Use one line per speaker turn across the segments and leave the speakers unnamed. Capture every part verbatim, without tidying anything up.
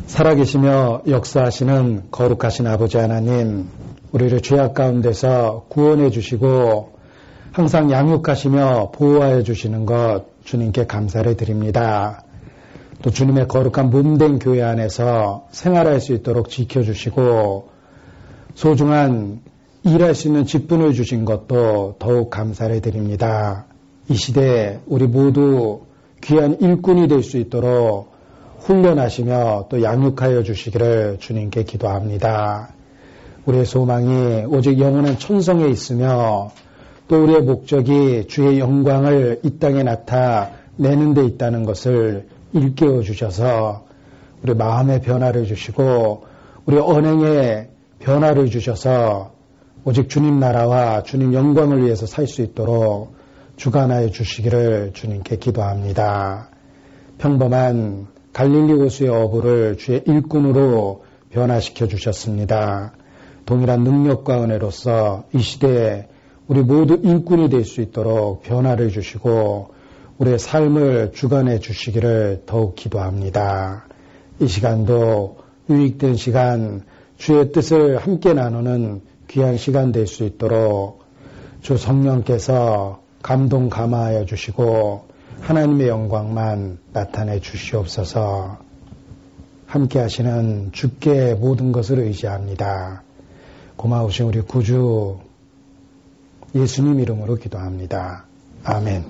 살아계시며 역사하시는 거룩하신 아버지 하나님, 우리를 죄악 가운데서 구원해 주시고 항상 양육하시며 보호하여 주시는 것 주님께 감사를 드립니다. 또 주님의 거룩한 몸된 교회 안에서 생활할 수 있도록 지켜주시고 소중한 일할 수 있는 직분을 주신 것도 더욱 감사를 드립니다. 이 시대에 우리 모두 귀한 일꾼이 될 수 있도록 훈련하시며 또 양육하여 주시기를 주님께 기도합니다. 우리의 소망이 오직 영원한 천성에 있으며 또 우리의 목적이 주의 영광을 이 땅에 나타내는 데 있다는 것을 일깨워 주셔서 우리 마음의 변화를 주시고 우리 언행의 변화를 주셔서 오직 주님 나라와 주님 영광을 위해서 살 수 있도록 주관하여 주시기를 주님께 기도합니다. 평범한 갈릴리 호수의 어부를 주의 일꾼으로 변화시켜 주셨습니다. 동일한 능력과 은혜로서 이 시대에 우리 모두 일꾼이 될 수 있도록 변화를 주시고 우리의 삶을 주관해 주시기를 더욱 기도합니다. 이 시간도 유익된 시간, 주의 뜻을 함께 나누는 귀한 시간 될 수 있도록 주 성령께서 감동 감화하여 주시고 하나님의 영광만 나타내 주시옵소서. 함께 하시는 주께 모든 것을 의지합니다. 고마우신 우리 구주 예수님 이름으로 기도합니다. 아멘.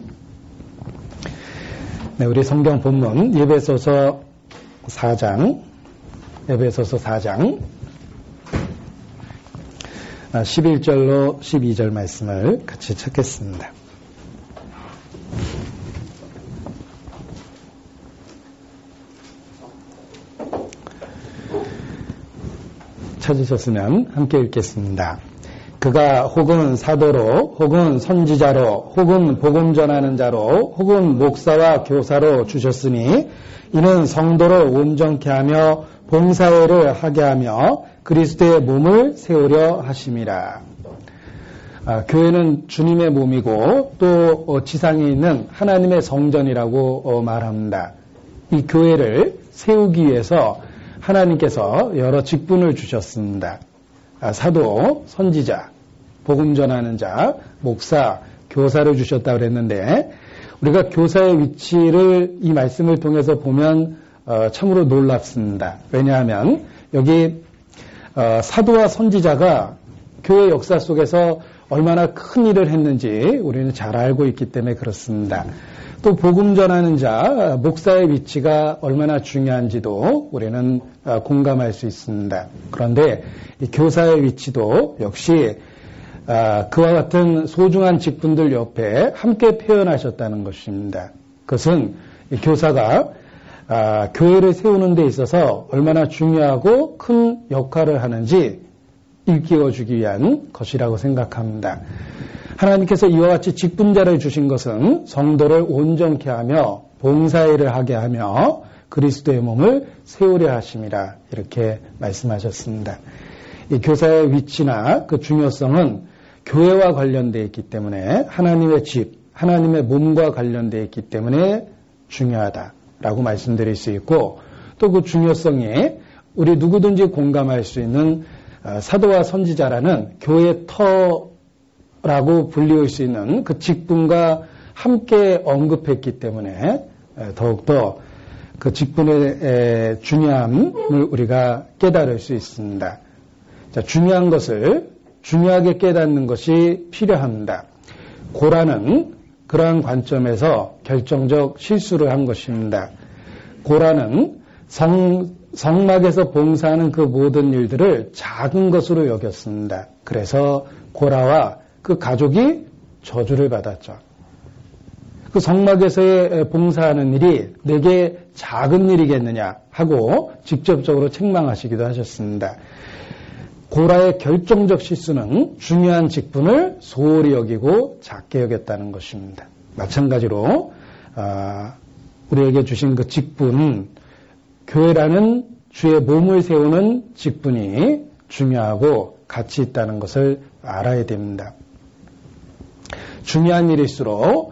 네, 우리 성경 본문 에베소서 사 장, 에베소서 사 장 십일 절로 십이 절 말씀을 같이 찾겠습니다. 찾으셨으면 함께 읽겠습니다. 그가 혹은 사도로 혹은 선지자로 혹은 복음 전하는 자로 혹은 목사와 교사로 주셨으니 이는 성도를 온전케 하며 봉사회를 하게 하며 그리스도의 몸을 세우려 하심이라. 아, 교회는 주님의 몸이고 또 어, 지상에 있는 하나님의 성전이라고 어, 말합니다. 이 교회를 세우기 위해서 하나님께서 여러 직분을 주셨습니다. 아, 사도, 선지자, 복음 전하는 자, 목사, 교사를 주셨다고 그랬는데 우리가 교사의 위치를 이 말씀을 통해서 보면 어, 참으로 놀랍습니다. 왜냐하면 여기 어, 사도와 선지자가 교회 역사 속에서 얼마나 큰 일을 했는지 우리는 잘 알고 있기 때문에 그렇습니다. 또 복음 전하는 자, 목사의 위치가 얼마나 중요한지도 우리는 공감할 수 있습니다. 그런데 이 교사의 위치도 역시 그와 같은 소중한 직분들 옆에 함께 표현하셨다는 것입니다. 그것은 이 교사가 교회를 세우는 데 있어서 얼마나 중요하고 큰 역할을 하는지 일깨워주기 위한 것이라고 생각합니다. 하나님께서 이와 같이 직분자를 주신 것은 성도를 온전케 하며 봉사일을 하게 하며 그리스도의 몸을 세우려 하심이라 이렇게 말씀하셨습니다. 이 교사의 위치나 그 중요성은 교회와 관련되어 있기 때문에 하나님의 집, 하나님의 몸과 관련되어 있기 때문에 중요하다라고 말씀드릴 수 있고 또 그 중요성이 우리 누구든지 공감할 수 있는 사도와 선지자라는 교회의 터 라고 불리울 수 있는 그 직분과 함께 언급했기 때문에 더욱더 그 직분의 중요함을 우리가 깨달을 수 있습니다. 자, 중요한 것을 중요하게 깨닫는 것이 필요합니다. 고라는 그러한 관점에서 결정적 실수를 한 것입니다. 고라는 성, 성막에서 봉사하는 그 모든 일들을 작은 것으로 여겼습니다. 그래서 고라와 그 가족이 저주를 받았죠. 그 성막에서의 봉사하는 일이 내게 작은 일이겠느냐 하고 직접적으로 책망하시기도 하셨습니다. 고라의 결정적 실수는 중요한 직분을 소홀히 여기고 작게 여겼다는 것입니다. 마찬가지로 우리에게 주신 그 직분, 교회라는 주의 몸을 세우는 직분이 중요하고 가치 있다는 것을 알아야 됩니다. 중요한 일일수록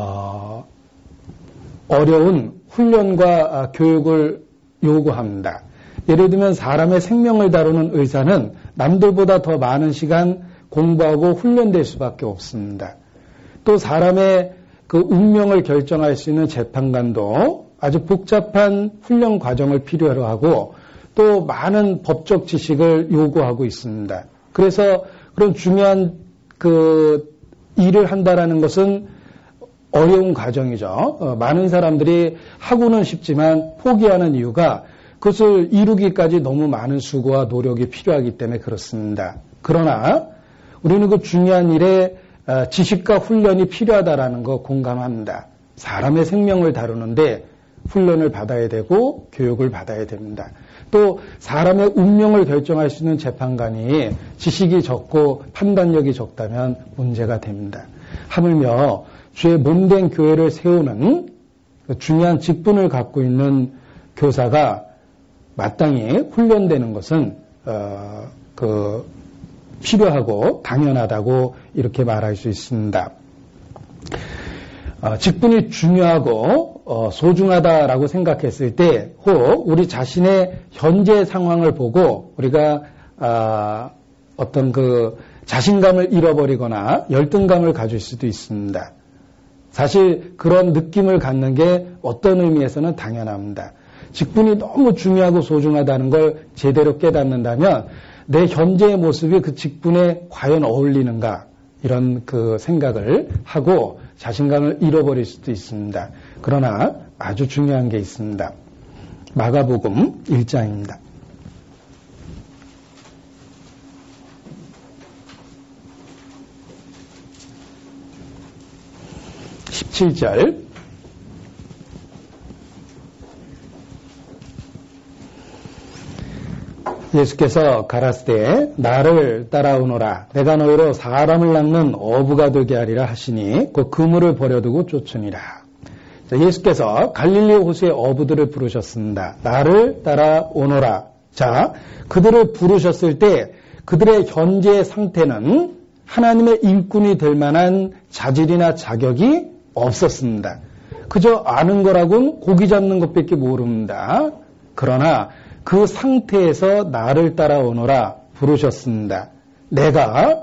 어, 어려운 훈련과 교육을 요구합니다. 예를 들면 사람의 생명을 다루는 의사는 남들보다 더 많은 시간 공부하고 훈련될 수밖에 없습니다. 또 사람의 그 운명을 결정할 수 있는 재판관도 아주 복잡한 훈련 과정을 필요로 하고 또 많은 법적 지식을 요구하고 있습니다. 그래서 그런 중요한 그 일을 한다라는 것은 어려운 과정이죠. 어, 많은 사람들이 하고는 싶지만 포기하는 이유가 그것을 이루기까지 너무 많은 수고와 노력이 필요하기 때문에 그렇습니다. 그러나 우리는 그 중요한 일에 지식과 훈련이 필요하다라는 거 공감합니다. 사람의 생명을 다루는데 훈련을 받아야 되고 교육을 받아야 됩니다. 또 사람의 운명을 결정할 수 있는 재판관이 지식이 적고 판단력이 적다면 문제가 됩니다. 하물며 주의 몸된 교회를 세우는 중요한 직분을 갖고 있는 교사가 마땅히 훈련되는 것은 어, 그 필요하고 당연하다고 이렇게 말할 수 있습니다. 어, 직분이 중요하고 어, 소중하다라고 생각했을 때 혹 우리 자신의 현재 상황을 보고 우리가 어, 어떤 그 자신감을 잃어버리거나 열등감을 가질 수도 있습니다. 사실 그런 느낌을 갖는 게 어떤 의미에서는 당연합니다. 직분이 너무 중요하고 소중하다는 걸 제대로 깨닫는다면 내 현재의 모습이 그 직분에 과연 어울리는가 이런 그 생각을 하고 자신감을 잃어버릴 수도 있습니다. 그러나 아주 중요한 게 있습니다. 마가복음 일 장입니다. 십칠 절 예수께서 가라사대 나를 따라오너라 내가 너희로 사람을 낚는 어부가 되게 하리라 하시니 그 그물을 버려두고 쫓으니라. 자, 예수께서 갈릴리 호수의 어부들을 부르셨습니다. 나를 따라오너라. 자, 그들을 부르셨을 때 그들의 현재 상태는 하나님의 일꾼이 될 만한 자질이나 자격이 없었습니다. 그저 아는 거라고는 고기 잡는 것밖에 모릅니다. 그러나 그 상태에서 나를 따라오너라 부르셨습니다. 내가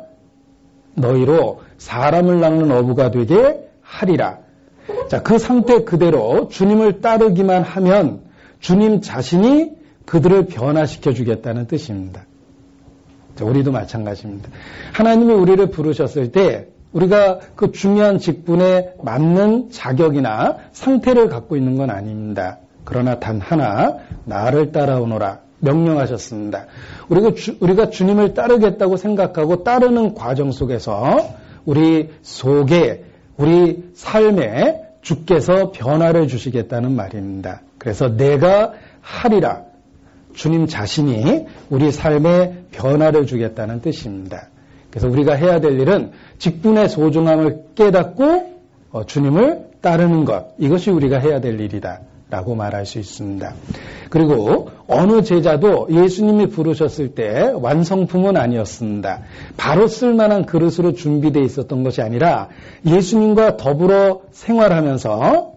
너희로 사람을 낚는 어부가 되게 하리라. 자, 그 상태 그대로 주님을 따르기만 하면 주님 자신이 그들을 변화시켜 주겠다는 뜻입니다. 자, 우리도 마찬가지입니다. 하나님이 우리를 부르셨을 때 우리가 그 중요한 직분에 맞는 자격이나 상태를 갖고 있는 건 아닙니다. 그러나 단 하나 나를 따라오너라 명령하셨습니다. 우리가, 주, 우리가 주님을 따르겠다고 생각하고 따르는 과정 속에서 우리 속에 우리 삶에 주께서 변화를 주시겠다는 말입니다. 그래서 내가 하리라. 주님 자신이 우리 삶에 변화를 주겠다는 뜻입니다. 그래서 우리가 해야 될 일은 직분의 소중함을 깨닫고 주님을 따르는 것. 이것이 우리가 해야 될 일이다. 라고 말할 수 있습니다. 그리고 어느 제자도 예수님이 부르셨을 때 완성품은 아니었습니다. 바로 쓸만한 그릇으로 준비되어 있었던 것이 아니라 예수님과 더불어 생활하면서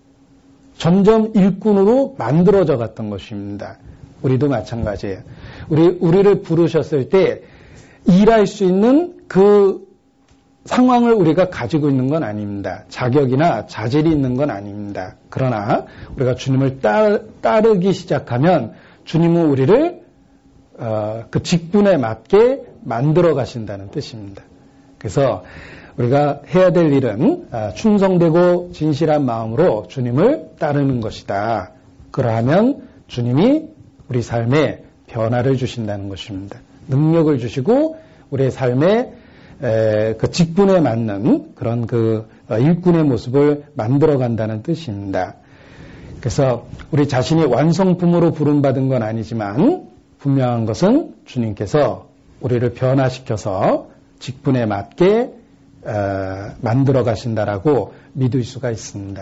점점 일꾼으로 만들어져 갔던 것입니다. 우리도 마찬가지예요. 우리, 우리를 부르셨을 때 일할 수 있는 그 상황을 우리가 가지고 있는 건 아닙니다. 자격이나 자질이 있는 건 아닙니다. 그러나 우리가 주님을 따, 따르기 시작하면 주님은 우리를 어, 그 직분에 맞게 만들어 가신다는 뜻입니다. 그래서 우리가 해야 될 일은 어, 충성되고 진실한 마음으로 주님을 따르는 것이다. 그러하면 주님이 우리 삶에 변화를 주신다는 것입니다. 능력을 주시고 우리의 삶에 에, 그 직분에 맞는 그런 그 일꾼의 모습을 만들어 간다는 뜻입니다. 그래서 우리 자신이 완성품으로 부름받은 건 아니지만 분명한 것은 주님께서 우리를 변화시켜서 직분에 맞게 에, 만들어 가신다라고 믿을 수가 있습니다.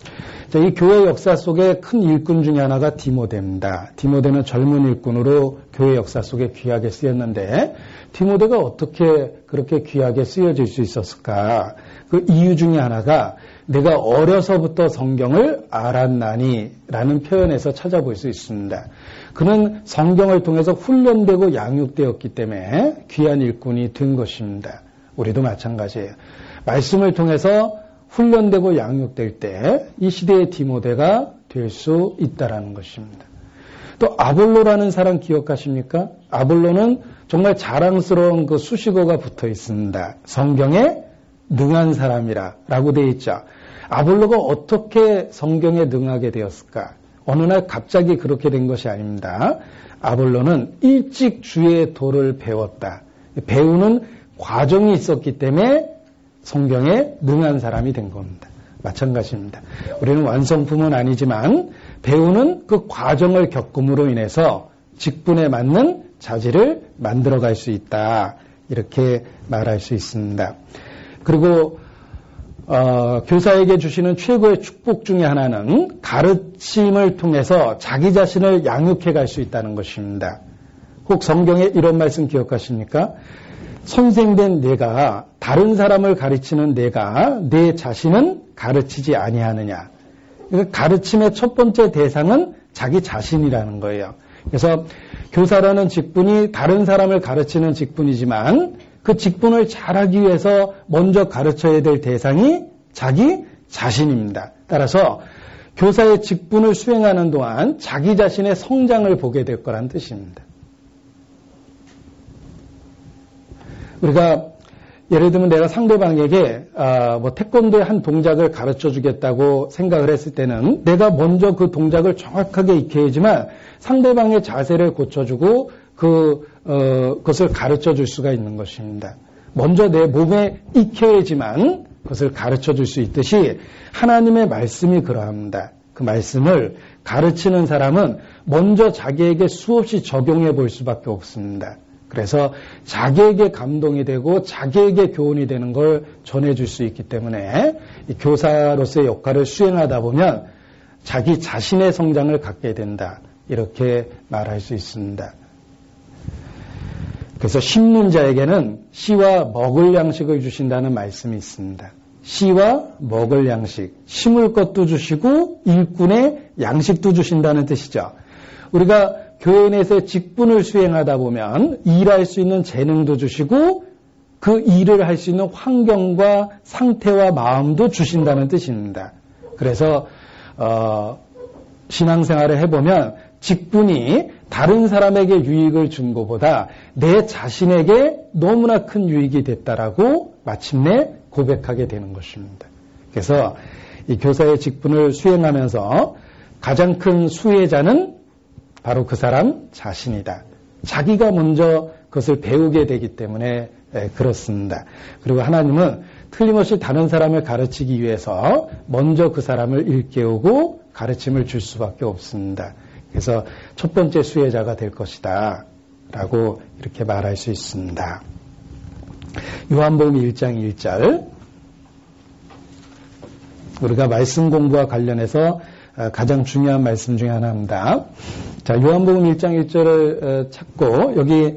자, 이 교회 역사 속에 큰 일꾼 중에 하나가 디모데입니다. 디모데는 젊은 일꾼으로 교회 역사 속에 귀하게 쓰였는데 디모데가 어떻게 그렇게 귀하게 쓰여질 수 있었을까? 그 이유 중에 하나가 내가 어려서부터 성경을 알았나니 라는 표현에서 찾아볼 수 있습니다. 그는 성경을 통해서 훈련되고 양육되었기 때문에 귀한 일꾼이 된 것입니다. 우리도 마찬가지예요. 말씀을 통해서 훈련되고 양육될 때 이 시대의 디모데가 될 수 있다라는 것입니다. 또 아볼로라는 사람 기억하십니까? 아볼로는 정말 자랑스러운 그 수식어가 붙어 있습니다. 성경에 능한 사람이라 라고 되어 있죠. 아볼로가 어떻게 성경에 능하게 되었을까? 어느 날 갑자기 그렇게 된 것이 아닙니다. 아볼로는 일찍 주의 도를 배웠다. 배우는 과정이 있었기 때문에 성경에 능한 사람이 된 겁니다. 마찬가지입니다. 우리는 완성품은 아니지만 배우는 그 과정을 겪음으로 인해서 직분에 맞는 자질을 만들어갈 수 있다. 이렇게 말할 수 있습니다. 그리고 어, 교사에게 주시는 최고의 축복 중에 하나는 가르침을 통해서 자기 자신을 양육해 갈 수 있다는 것입니다. 혹 성경에 이런 말씀 기억하십니까? 선생된 내가 다른 사람을 가르치는 내가 내 자신은 가르치지 아니하느냐. 그러니까 가르침의 첫 번째 대상은 자기 자신이라는 거예요. 그래서 교사라는 직분이 다른 사람을 가르치는 직분이지만 그 직분을 잘하기 위해서 먼저 가르쳐야 될 대상이 자기 자신입니다. 따라서 교사의 직분을 수행하는 동안 자기 자신의 성장을 보게 될 거란 뜻입니다. 우리가 예를 들면 내가 상대방에게 아, 뭐 태권도의 한 동작을 가르쳐 주겠다고 생각을 했을 때는 내가 먼저 그 동작을 정확하게 익혀야지만 상대방의 자세를 고쳐주고 그, 어, 그것을 가르쳐 줄 수가 있는 것입니다. 먼저 내 몸에 익혀야지만 그것을 가르쳐 줄 수 있듯이 하나님의 말씀이 그러합니다. 그 말씀을 가르치는 사람은 먼저 자기에게 수없이 적용해 볼 수밖에 없습니다. 그래서 자기에게 감동이 되고 자기에게 교훈이 되는 걸 전해줄 수 있기 때문에 이 교사로서의 역할을 수행하다 보면 자기 자신의 성장을 갖게 된다. 이렇게 말할 수 있습니다. 그래서 심는 자에게는 씨와 먹을 양식을 주신다는 말씀이 있습니다. 씨와 먹을 양식, 심을 것도 주시고 일꾼의 양식도 주신다는 뜻이죠. 우리가 교회 내에서 직분을 수행하다 보면 일할 수 있는 재능도 주시고 그 일을 할 수 있는 환경과 상태와 마음도 주신다는 뜻입니다. 그래서 어, 신앙생활을 해보면 직분이 다른 사람에게 유익을 준 것보다 내 자신에게 너무나 큰 유익이 됐다라고 마침내 고백하게 되는 것입니다. 그래서 이 교사의 직분을 수행하면서 가장 큰 수혜자는 바로 그 사람 자신이다. 자기가 먼저 그것을 배우게 되기 때문에 그렇습니다. 그리고 하나님은 틀림없이 다른 사람을 가르치기 위해서 먼저 그 사람을 일깨우고 가르침을 줄 수밖에 없습니다. 그래서 첫 번째 수혜자가 될 것이다 라고 이렇게 말할 수 있습니다. 요한복음 일 장 일 절 우리가 말씀 공부와 관련해서 가장 중요한 말씀 중에 하나입니다. 자, 요한복음 일 장 일 절을 찾고 여기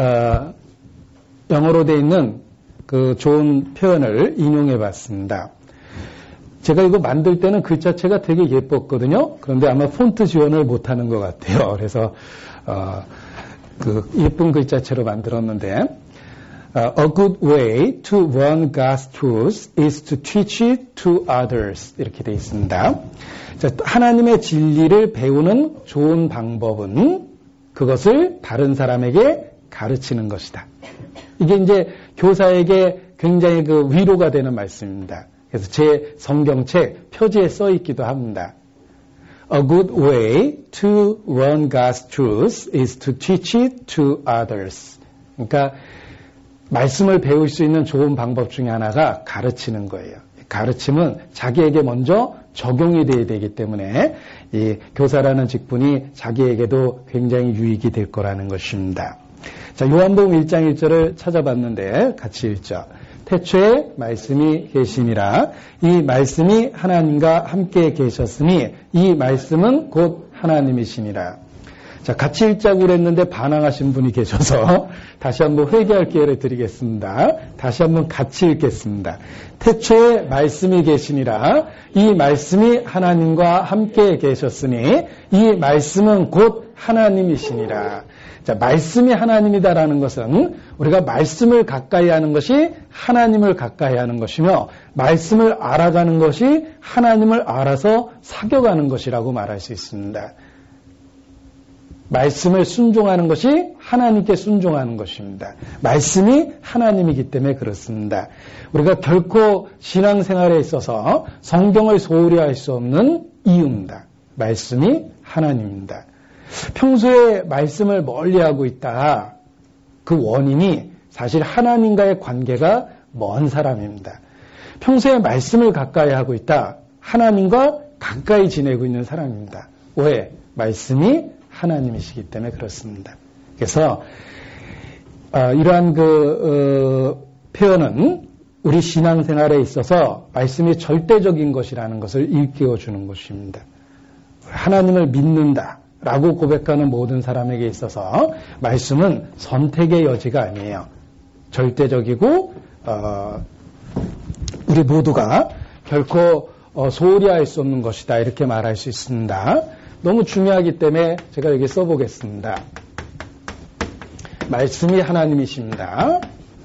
영어로 되어 있는 그 좋은 표현을 인용해 봤습니다. 제가 이거 만들 때는 글자체가 되게 예뻤거든요. 그런데 아마 폰트 지원을 못하는 것 같아요. 그래서 어, 그 예쁜 글자체로 만들었는데 A good way to learn God's truth is to teach it to others. 이렇게 되어 있습니다. 자, 하나님의 진리를 배우는 좋은 방법은 그것을 다른 사람에게 가르치는 것이다. 이게 이제 교사에게 굉장히 그 위로가 되는 말씀입니다. 그래서 제 성경책 표지에 써 있기도 합니다. A good way to learn God's truth is to teach it to others. 그러니까 말씀을 배울 수 있는 좋은 방법 중에 하나가 가르치는 거예요. 가르침은 자기에게 먼저 적용이 돼야 되기 때문에 이 교사라는 직분이 자기에게도 굉장히 유익이 될 거라는 것입니다. 자, 요한복음 일 장 일 절을 찾아봤는데 같이 읽죠. 태초에 말씀이 계시니라. 이 말씀이 하나님과 함께 계셨으니 이 말씀은 곧 하나님이시니라. 자, 같이 읽자고 그랬는데 반항하신 분이 계셔서 다시 한번 회개할 기회를 드리겠습니다. 다시 한번 같이 읽겠습니다. 태초에 말씀이 계시니라. 이 말씀이 하나님과 함께 계셨으니 이 말씀은 곧 하나님이시니라. 자, 말씀이 하나님이다라는 것은 우리가 말씀을 가까이 하는 것이 하나님을 가까이 하는 것이며 말씀을 알아가는 것이 하나님을 알아서 사겨가는 것이라고 말할 수 있습니다. 말씀을 순종하는 것이 하나님께 순종하는 것입니다. 말씀이 하나님이기 때문에 그렇습니다. 우리가 결코 신앙생활에 있어서 성경을 소홀히 할 수 없는 이유입니다. 말씀이 하나님입니다. 평소에 말씀을 멀리하고 있다. 그 원인이 사실 하나님과의 관계가 먼 사람입니다. 평소에 말씀을 가까이 하고 있다. 하나님과 가까이 지내고 있는 사람입니다. 왜? 말씀이 하나님이시기 때문에 그렇습니다. 그래서 어, 이러한 그 어, 표현은 우리 신앙생활에 있어서 말씀이 절대적인 것이라는 것을 일깨워 주는 것입니다. 하나님을 믿는다라고 고백하는 모든 사람에게 있어서 말씀은 선택의 여지가 아니에요. 절대적이고 어, 우리 모두가 결코 어, 소홀히 할 수 없는 것이다 이렇게 말할 수 있습니다. 너무 중요하기 때문에 제가 여기 써보겠습니다. 말씀이 하나님이십니다.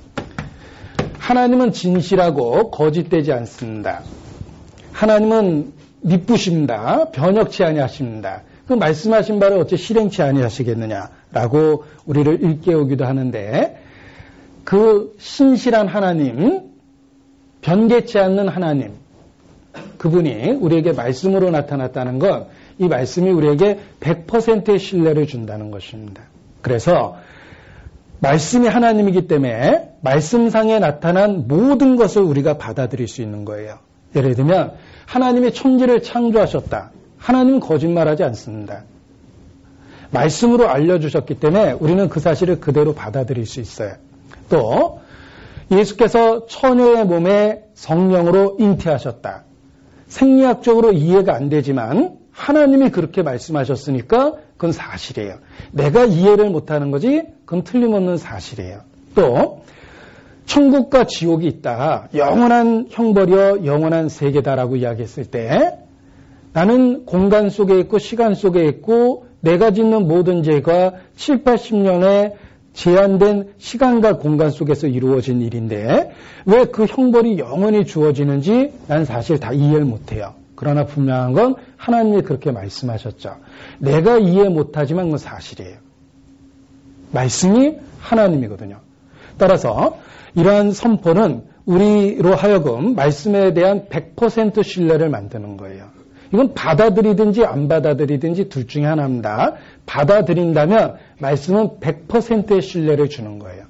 하나님은 진실하고 거짓되지 않습니다. 하나님은 미쁘십니다. 변혁치 아니하십니다. 그 말씀하신 바를 어찌 실행치 아니하시겠느냐라고 우리를 일깨우기도 하는데 그 신실한 하나님, 변개치 않는 하나님, 그분이 우리에게 말씀으로 나타났다는 건 이 말씀이 우리에게 백 퍼센트의 신뢰를 준다는 것입니다. 그래서 말씀이 하나님이기 때문에 말씀상에 나타난 모든 것을 우리가 받아들일 수 있는 거예요. 예를 들면 하나님이 천지를 창조하셨다. 하나님은 거짓말하지 않습니다. 말씀으로 알려주셨기 때문에 우리는 그 사실을 그대로 받아들일 수 있어요. 또 예수께서 처녀의 몸에 성령으로 잉태하셨다. 생리학적으로 이해가 안 되지만 하나님이 그렇게 말씀하셨으니까 그건 사실이에요. 내가 이해를 못하는 거지 그건 틀림없는 사실이에요. 또 천국과 지옥이 있다. 영원한 형벌이여 영원한 세계다라고 이야기했을 때 나는 공간 속에 있고 시간 속에 있고 내가 짓는 모든 죄가 칠팔십 년에 제한된 시간과 공간 속에서 이루어진 일인데 왜 그 형벌이 영원히 주어지는지 난 사실 다 이해를 못해요. 그러나 분명한 건 하나님이 그렇게 말씀하셨죠. 내가 이해 못하지만 그건 사실이에요. 말씀이 하나님이거든요. 따라서 이러한 선포는 우리로 하여금 말씀에 대한 백 퍼센트 신뢰를 만드는 거예요. 이건 받아들이든지 안 받아들이든지 둘 중에 하나입니다. 받아들인다면 말씀은 백 퍼센트의 신뢰를 주는 거예요.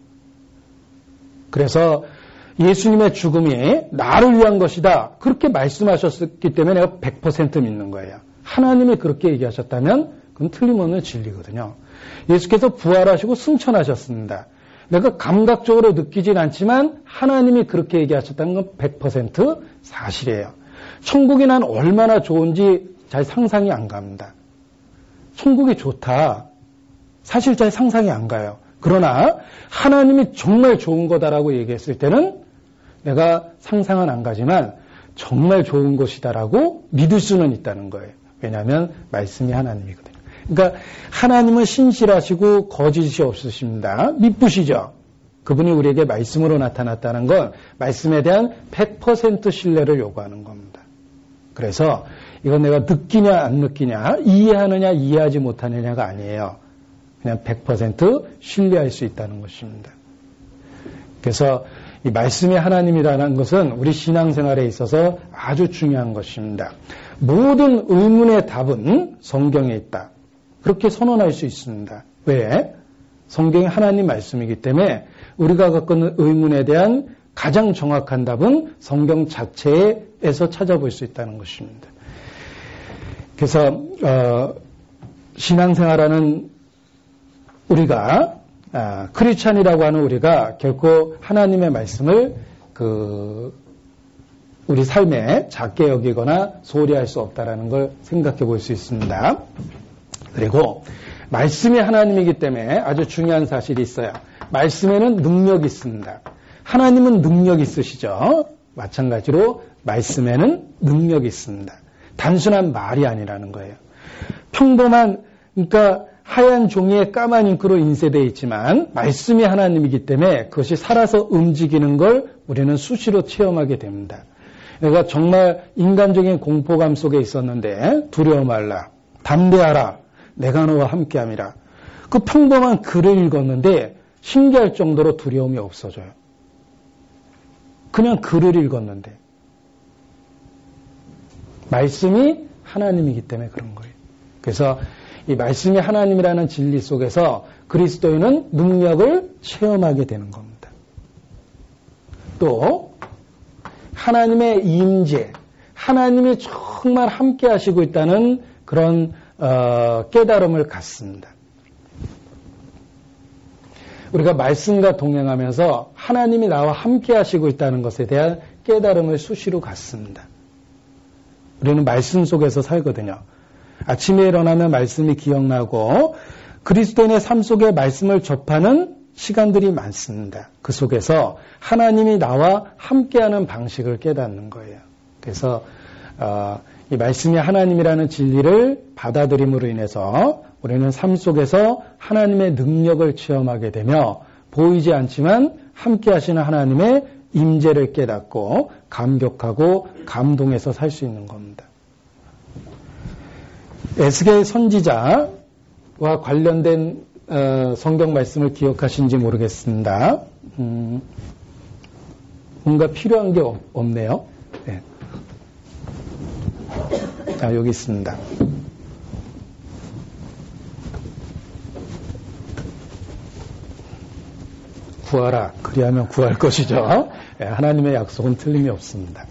그래서 예수님의 죽음이 나를 위한 것이다. 그렇게 말씀하셨기 때문에 내가 백 퍼센트 믿는 거예요. 하나님이 그렇게 얘기하셨다면 그건 틀림없는 진리거든요. 예수께서 부활하시고 승천하셨습니다. 내가 감각적으로 느끼진 않지만 하나님이 그렇게 얘기하셨다는 건 백 퍼센트 사실이에요. 천국이 난 얼마나 좋은지 잘 상상이 안 갑니다. 천국이 좋다. 사실 잘 상상이 안 가요. 그러나 하나님이 정말 좋은 거다라고 얘기했을 때는 내가 상상은 안 가지만 정말 좋은 것이다라고 믿을 수는 있다는 거예요. 왜냐하면 말씀이 하나님이거든요. 그러니까 하나님은 신실하시고 거짓이 없으십니다. 미쁘시죠? 그분이 우리에게 말씀으로 나타났다는 건 말씀에 대한 백 퍼센트 신뢰를 요구하는 겁니다. 그래서 이건 내가 느끼냐 안 느끼냐, 이해하느냐 이해하지 못하느냐가 아니에요. 그냥 백 퍼센트 신뢰할 수 있다는 것입니다. 그래서 이 말씀이 하나님이라는 것은 우리 신앙생활에 있어서 아주 중요한 것입니다. 모든 의문의 답은 성경에 있다. 그렇게 선언할 수 있습니다. 왜? 성경이 하나님 말씀이기 때문에 우리가 갖고 있는 의문에 대한 가장 정확한 답은 성경 자체에서 찾아볼 수 있다는 것입니다. 그래서 어, 신앙생활하는 우리가 아, 크리스찬이라고 하는 우리가 결코 하나님의 말씀을 그 우리 삶에 작게 여기거나 소홀히 할 수 없다라는 걸 생각해 볼 수 있습니다. 그리고 말씀이 하나님이기 때문에 아주 중요한 사실이 있어요. 말씀에는 능력이 있습니다. 하나님은 능력이 있으시죠. 마찬가지로 말씀에는 능력이 있습니다. 단순한 말이 아니라는 거예요. 평범한, 그러니까 하얀 종이에 까만 잉크로 인쇄되어 있지만 말씀이 하나님이기 때문에 그것이 살아서 움직이는 걸 우리는 수시로 체험하게 됩니다. 내가 정말 인간적인 공포감 속에 있었는데 두려워 말라, 담대하라, 내가 너와 함께함이라. 그 평범한 글을 읽었는데 신기할 정도로 두려움이 없어져요. 그냥 글을 읽었는데. 말씀이 하나님이기 때문에 그런 거예요. 그래서 이 말씀이 하나님이라는 진리 속에서 그리스도인은 능력을 체험하게 되는 겁니다. 또 하나님의 임재, 하나님이 정말 함께 하시고 있다는 그런 어, 깨달음을 갖습니다. 우리가 말씀과 동행하면서 하나님이 나와 함께 하시고 있다는 것에 대한 깨달음을 수시로 갖습니다. 우리는 말씀 속에서 살거든요. 아침에 일어나면 말씀이 기억나고 그리스도인의 삶 속에 말씀을 접하는 시간들이 많습니다. 그 속에서 하나님이 나와 함께하는 방식을 깨닫는 거예요. 그래서 어, 이 말씀이 하나님이라는 진리를 받아들임으로 인해서 우리는 삶 속에서 하나님의 능력을 체험하게 되며 보이지 않지만 함께 하시는 하나님의 임재를 깨닫고 감격하고 감동해서 살 수 있는 겁니다. 에스겔 선지자와 관련된 어, 성경 말씀을 기억하신지 모르겠습니다. 음, 뭔가 필요한 게 없, 없네요. 네. 아, 여기 있습니다. 구하라. 그리하면 구할 것이죠. 네, 하나님의 약속은 틀림이 없습니다.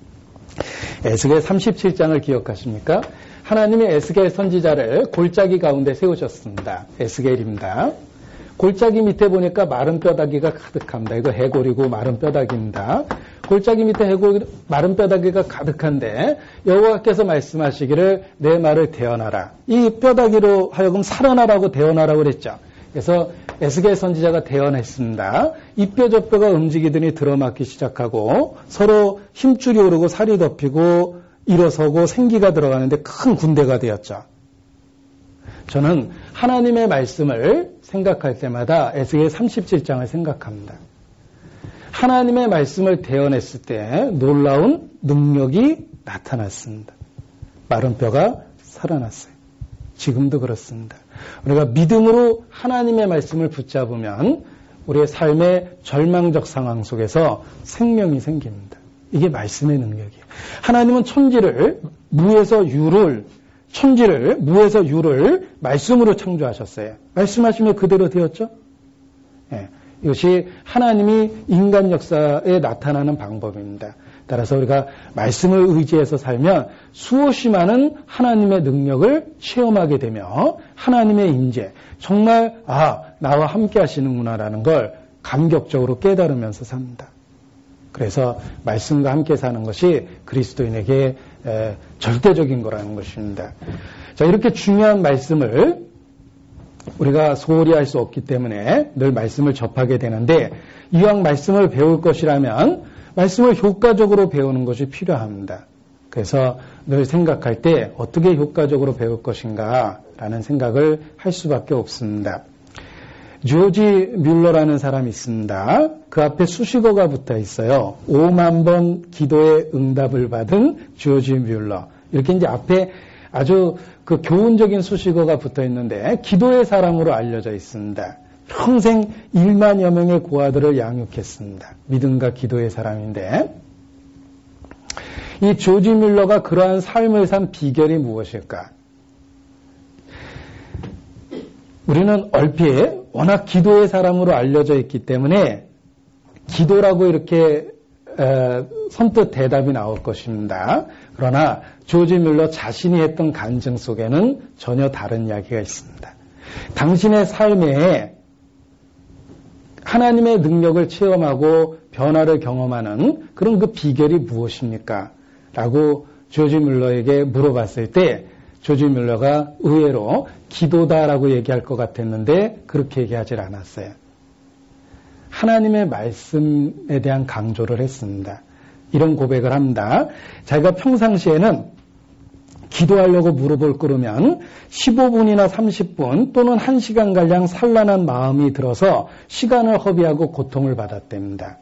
에스겔 삼십칠 장을 기억하십니까? 하나님이 에스겔 선지자를 골짜기 가운데 세우셨습니다. 에스겔입니다. 골짜기 밑에 보니까 마른 뼈다귀가 가득합니다. 이거 해골이고 마른 뼈다귀입니다. 골짜기 밑에 해골, 마른 뼈다귀가 가득한데 여호와께서 말씀하시기를 내 말을 대언하라. 이 뼈다귀로 하여금 살아나라고 대언하라고 그랬죠. 그래서 에스겔 선지자가 대언했습니다. 이 뼈 저 뼈가 움직이더니 들어맞기 시작하고 서로 힘줄이 오르고 살이 덮이고 일어서고 생기가 들어가는데 큰 군대가 되었죠. 저는 하나님의 말씀을 생각할 때마다 에스겔 삼십칠 장을 생각합니다. 하나님의 말씀을 대언했을 때 놀라운 능력이 나타났습니다. 마른 뼈가 살아났어요. 지금도 그렇습니다. 우리가 믿음으로 하나님의 말씀을 붙잡으면 우리의 삶의 절망적 상황 속에서 생명이 생깁니다. 이게 말씀의 능력이에요. 하나님은 천지를 무에서 유를 천지를 무에서 유를 말씀으로 창조하셨어요. 말씀하시면 그대로 되었죠? 네, 이것이 하나님이 인간 역사에 나타나는 방법입니다. 따라서 우리가 말씀을 의지해서 살면 수없이 많은 하나님의 능력을 체험하게 되며 하나님의 임재, 정말 아 나와 함께 하시는구나라는 걸 감격적으로 깨달으면서 삽니다. 그래서 말씀과 함께 사는 것이 그리스도인에게 에, 절대적인 거라는 것입니다. 자, 이렇게 중요한 말씀을 우리가 소홀히 할 수 없기 때문에 늘 말씀을 접하게 되는데 이왕 말씀을 배울 것이라면 말씀을 효과적으로 배우는 것이 필요합니다. 그래서 늘 생각할 때 어떻게 효과적으로 배울 것인가라는 생각을 할 수밖에 없습니다. 조지 뮬러라는 사람이 있습니다. 그 앞에 수식어가 붙어 있어요. 오만 번 기도의 응답을 받은 조지 뮬러. 이렇게 이제 앞에 아주 그 교훈적인 수식어가 붙어 있는데 기도의 사람으로 알려져 있습니다. 평생 일만여 명의 고아들을 양육했습니다. 믿음과 기도의 사람인데 이 조지 뮬러가 그러한 삶을 산 비결이 무엇일까? 우리는 얼핏 워낙 기도의 사람으로 알려져 있기 때문에 기도라고 이렇게 선뜻 대답이 나올 것입니다. 그러나 조지 뮬러 자신이 했던 간증 속에는 전혀 다른 이야기가 있습니다. 당신의 삶에 하나님의 능력을 체험하고 변화를 경험하는 그런 그 비결이 무엇입니까? 라고 조지 뮬러에게 물어봤을 때 조지 뮬러가 의외로 기도다라고 얘기할 것 같았는데 그렇게 얘기하지 않았어요. 하나님의 말씀에 대한 강조를 했습니다. 이런 고백을 합니다. 자기가 평상시에는 기도하려고 무릎을 꿇으면 십오 분이나 삼십 분 또는 한 시간가량 산란한 마음이 들어서 시간을 허비하고 고통을 받았답니다.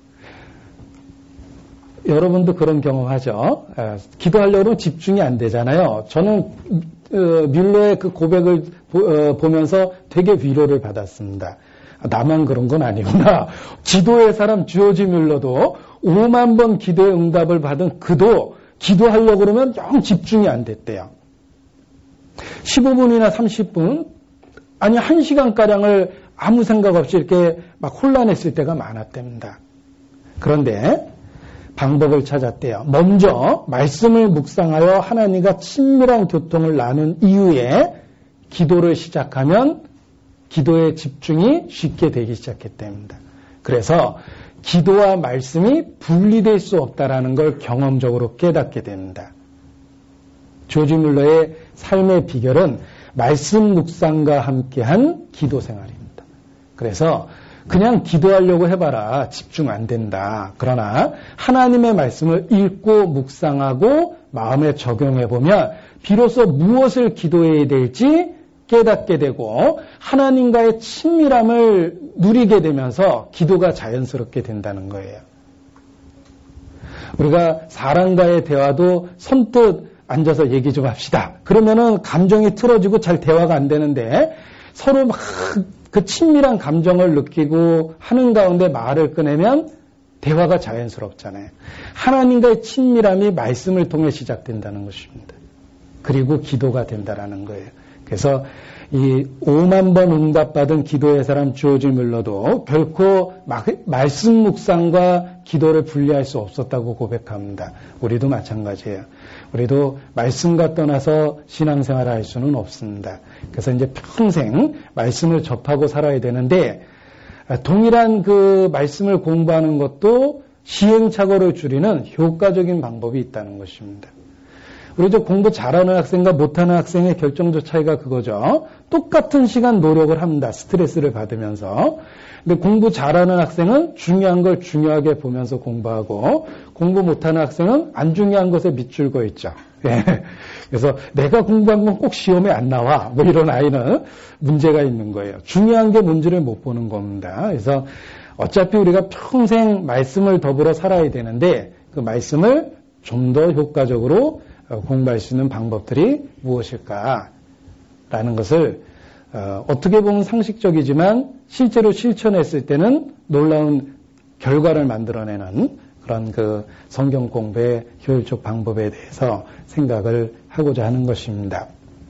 여러분도 그런 경험하죠? 기도하려고 집중이 안 되잖아요. 저는 뮬러의 그 고백을 보면서 되게 위로를 받았습니다. 나만 그런 건 아니구나. 기도의 사람 조지 뮬러도 오만 번 기도의 응답을 받은 그도 기도하려고 그러면 영 집중이 안 됐대요. 십오 분이나 삼십 분, 아니 한 시간가량을 아무 생각 없이 이렇게 막 혼란했을 때가 많았답니다. 그런데 방법을 찾았대요. 먼저 말씀을 묵상하여 하나님과 친밀한 교통을 나눈 이후에 기도를 시작하면 기도의 집중이 쉽게 되기 시작했답니다. 그래서 기도와 말씀이 분리될 수 없다라는 걸 경험적으로 깨닫게 됩니다. 조지 뮬러의 삶의 비결은 말씀 묵상과 함께한 기도 생활입니다. 그래서 그냥 기도하려고 해봐라. 집중 안 된다. 그러나 하나님의 말씀을 읽고 묵상하고 마음에 적용해보면 비로소 무엇을 기도해야 될지 깨닫게 되고 하나님과의 친밀함을 누리게 되면서 기도가 자연스럽게 된다는 거예요. 우리가 사람과의 대화도 선뜻 앉아서 얘기 좀 합시다. 그러면은 감정이 틀어지고 잘 대화가 안 되는데 서로 막 그 친밀한 감정을 느끼고 하는 가운데 말을 꺼내면 대화가 자연스럽잖아요. 하나님과의 친밀함이 말씀을 통해 시작된다는 것입니다. 그리고 기도가 된다는 거예요. 그래서 이 오만 번 응답받은 기도의 사람 조지 뮬러도 결코 말씀 묵상과 기도를 분리할 수 없었다고 고백합니다. 우리도 마찬가지예요. 우리도 말씀과 떠나서 신앙생활을 할 수는 없습니다. 그래서 이제 평생 말씀을 접하고 살아야 되는데 동일한 그 말씀을 공부하는 것도 시행착오를 줄이는 효과적인 방법이 있다는 것입니다. 우리도 공부 잘하는 학생과 못하는 학생의 결정적 차이가 그거죠. 똑같은 시간 노력을 합니다. 스트레스를 받으면서. 근데 공부 잘하는 학생은 중요한 걸 중요하게 보면서 공부하고 공부 못하는 학생은 안 중요한 것에 밑줄고 있죠. 예. 그래서 내가 공부한 건 꼭 시험에 안 나와. 뭐 이런 아이는 문제가 있는 거예요. 중요한 게 문제를 못 보는 겁니다. 그래서 어차피 우리가 평생 말씀을 더불어 살아야 되는데 그 말씀을 좀 더 효과적으로 공부할 수 있는 방법들이 무엇일까라는 것을 어, 어떻게 보면 상식적이지만 실제로 실천했을 때는 놀라운 결과를 만들어내는 그런 그 성경 공부의 효율적 방법에 대해서 생각을 하고자 하는 것입니다.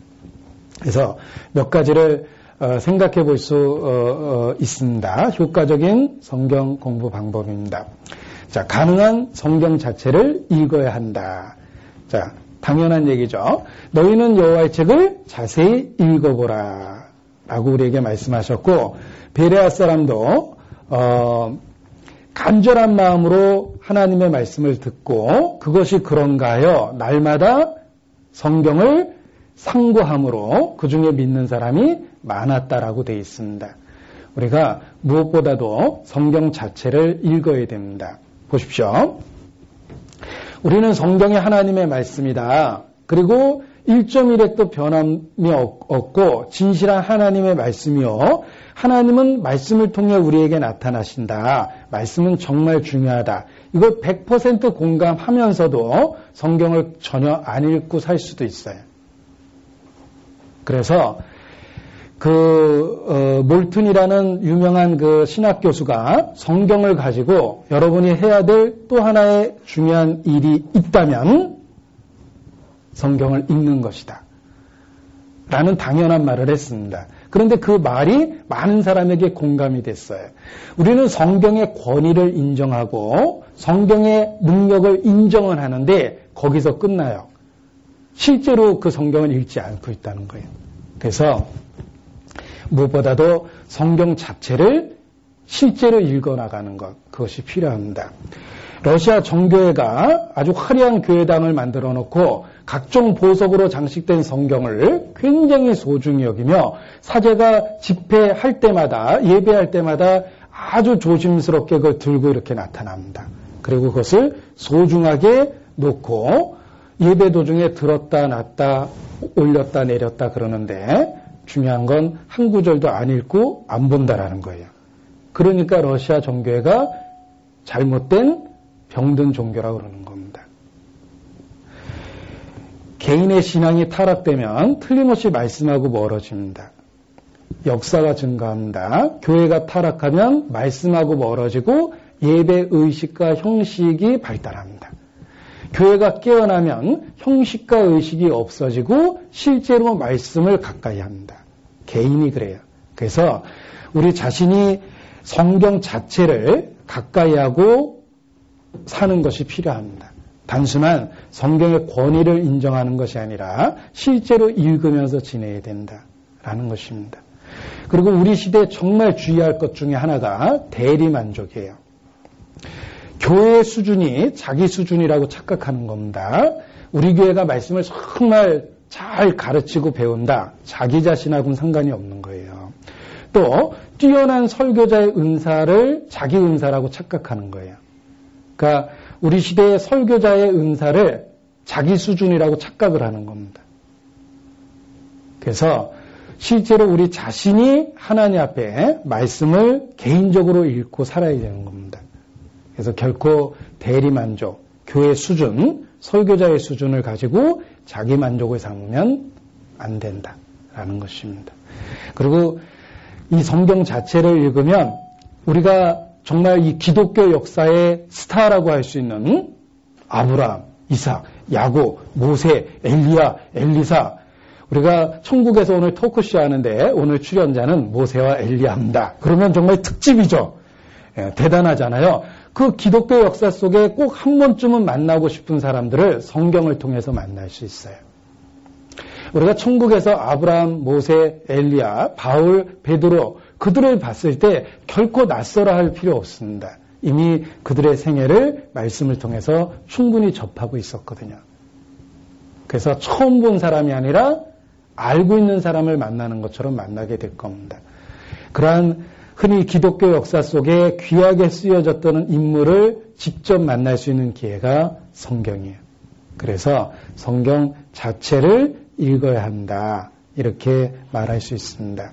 그래서 몇 가지를 어, 생각해 볼 수 어, 어, 있습니다. 효과적인 성경 공부 방법입니다. 자, 가능한 성경 자체를 읽어야 한다. 자, 당연한 얘기죠. 너희는 여호와의 책을 자세히 읽어보라 라고 우리에게 말씀하셨고 베레아 사람도 어, 간절한 마음으로 하나님의 말씀을 듣고 그것이 그런가 하여 날마다 성경을 상고함으로 그 중에 믿는 사람이 많았다라고 되어 있습니다. 우리가 무엇보다도 성경 자체를 읽어야 됩니다. 보십시오. 우리는 성경이 하나님의 말씀이다. 그리고 일 점 일 획도 변함이 없고 진실한 하나님의 말씀이요. 하나님은 말씀을 통해 우리에게 나타나신다. 말씀은 정말 중요하다. 이걸 백 퍼센트 공감하면서도 성경을 전혀 안 읽고 살 수도 있어요. 그래서 그 어, 몰튼이라는 유명한 그 신학 교수가 성경을 가지고 여러분이 해야 될 또 하나의 중요한 일이 있다면 성경을 읽는 것이다. 라는 당연한 말을 했습니다. 그런데 그 말이 많은 사람에게 공감이 됐어요. 우리는 성경의 권위를 인정하고 성경의 능력을 인정은 하는데 거기서 끝나요. 실제로 그 성경을 읽지 않고 있다는 거예요. 그래서 무엇보다도 성경 자체를 실제로 읽어나가는 것, 그것이 필요합니다. 러시아 정교회가 아주 화려한 교회당을 만들어 놓고 각종 보석으로 장식된 성경을 굉장히 소중히 여기며 사제가 집회할 때마다, 예배할 때마다 아주 조심스럽게 그걸 들고 이렇게 나타납니다. 그리고 그것을 소중하게 놓고 예배 도중에 들었다 놨다 올렸다 내렸다 그러는데 중요한 건 한 구절도 안 읽고 안 본다라는 거예요. 그러니까 러시아 정교회가 잘못된 병든 종교라고 그러는 겁니다. 개인의 신앙이 타락되면 틀림없이 말씀하고 멀어집니다. 역사가 증가합니다. 교회가 타락하면 말씀하고 멀어지고 예배 의식과 형식이 발달합니다. 교회가 깨어나면 형식과 의식이 없어지고 실제로 말씀을 가까이 합니다. 개인이 그래요. 그래서 우리 자신이 성경 자체를 가까이 하고 사는 것이 필요합니다. 단순한 성경의 권위를 인정하는 것이 아니라 실제로 읽으면서 지내야 된다라는 것입니다. 그리고 우리 시대에 정말 주의할 것 중에 하나가 대리만족이에요. 교회의 수준이 자기 수준이라고 착각하는 겁니다. 우리 교회가 말씀을 정말 잘 가르치고 배운다. 자기 자신하고는 상관이 없는 거예요. 또 뛰어난 설교자의 은사를 자기 은사라고 착각하는 거예요. 그러니까 우리 시대의 설교자의 은사를 자기 수준이라고 착각을 하는 겁니다. 그래서 실제로 우리 자신이 하나님 앞에 말씀을 개인적으로 읽고 살아야 되는 겁니다. 그래서 결코 대리만족, 교회 수준, 설교자의 수준을 가지고 자기 만족을 삼으면 안 된다라는 것입니다. 그리고 이 성경 자체를 읽으면 우리가 정말 이 기독교 역사의 스타라고 할 수 있는 아브라함, 이삭, 야곱, 모세, 엘리야, 엘리사. 우리가 천국에서 오늘 토크쇼 하는데 오늘 출연자는 모세와 엘리야입니다. 그러면 정말 특집이죠. 예, 대단하잖아요. 그 기독교 역사 속에 꼭 한 번쯤은 만나고 싶은 사람들을 성경을 통해서 만날 수 있어요. 우리가 천국에서 아브라함, 모세, 엘리야, 바울, 베드로 그들을 봤을 때 결코 낯설어 할 필요 없습니다. 이미 그들의 생애를 말씀을 통해서 충분히 접하고 있었거든요. 그래서 처음 본 사람이 아니라 알고 있는 사람을 만나는 것처럼 만나게 될 겁니다. 그러한 흔히 기독교 역사 속에 귀하게 쓰여졌던 인물을 직접 만날 수 있는 기회가 성경이에요. 그래서 성경 자체를 읽어야 한다. 이렇게 말할 수 있습니다.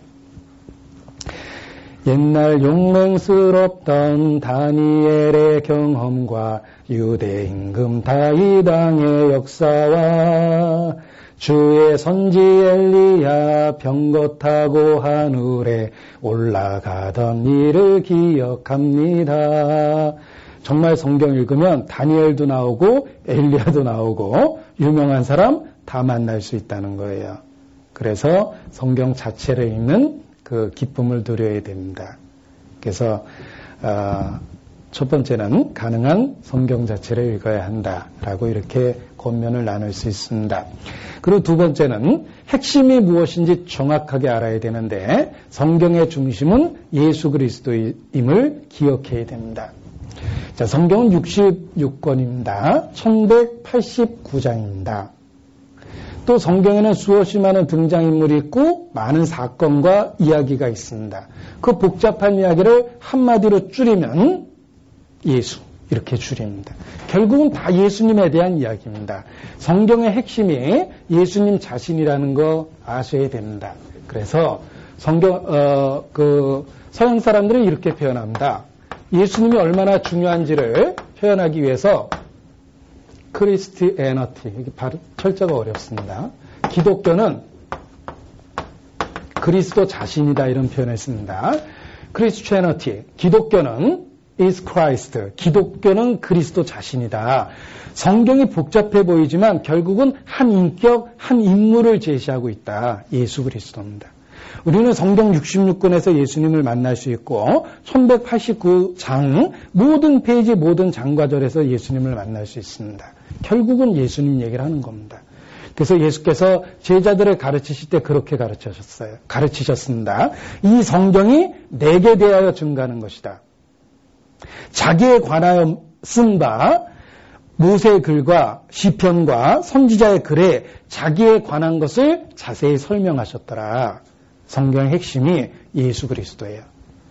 옛날 용맹스럽던 다니엘의 경험과 유대 임금 다윗왕의 역사와 주의 선지 엘리야 병거 타고 하늘에 올라가던 일을 기억합니다. 정말 성경 읽으면 다니엘도 나오고 엘리야도 나오고 유명한 사람 다 만날 수 있다는 거예요. 그래서 성경 자체를 읽는 그 기쁨을 누려야 됩니다. 그래서 어, 첫 번째는 가능한 성경 자체를 읽어야 한다라고 이렇게 권면을 나눌 수 있습니다. 그리고 두 번째는 핵심이 무엇인지 정확하게 알아야 되는데 성경의 중심은 예수 그리스도임을 기억해야 됩니다. 자, 성경은 육십육 권입니다. 천백팔십구 장입니다. 또 성경에는 수없이 많은 등장인물이 있고 많은 사건과 이야기가 있습니다. 그 복잡한 이야기를 한마디로 줄이면 예수 이렇게 줄입니다. 결국은 다 예수님에 대한 이야기입니다. 성경의 핵심이 예수님 자신이라는 거 아셔야 됩니다. 그래서 성경 어, 그 서양 사람들은 이렇게 표현합니다. 예수님이 얼마나 중요한지를 표현하기 위해서 크리스티애너티 이게 발음 철자가 어렵습니다. 기독교는 그리스도 자신이다 이런 표현을 씁니다. 크리스티애너티 기독교는 is Christ. 기독교는 그리스도 자신이다. 성경이 복잡해 보이지만 결국은 한 인격, 한 인물을 제시하고 있다. 예수 그리스도입니다. 우리는 성경 육십육 권에서 예수님을 만날 수 있고 천백팔십구 장 모든 페이지 모든 장과절에서 예수님을 만날 수 있습니다. 결국은 예수님 얘기를 하는 겁니다. 그래서 예수께서 제자들을 가르치실 때 그렇게 가르치셨어요. 가르치셨습니다. 이 성경이 내게 대하여 증가하는 것이다. 자기에 관하여 쓴 바 모세의 글과 시편과 선지자의 글에 자기에 관한 것을 자세히 설명하셨더라. 성경의 핵심이 예수 그리스도예요.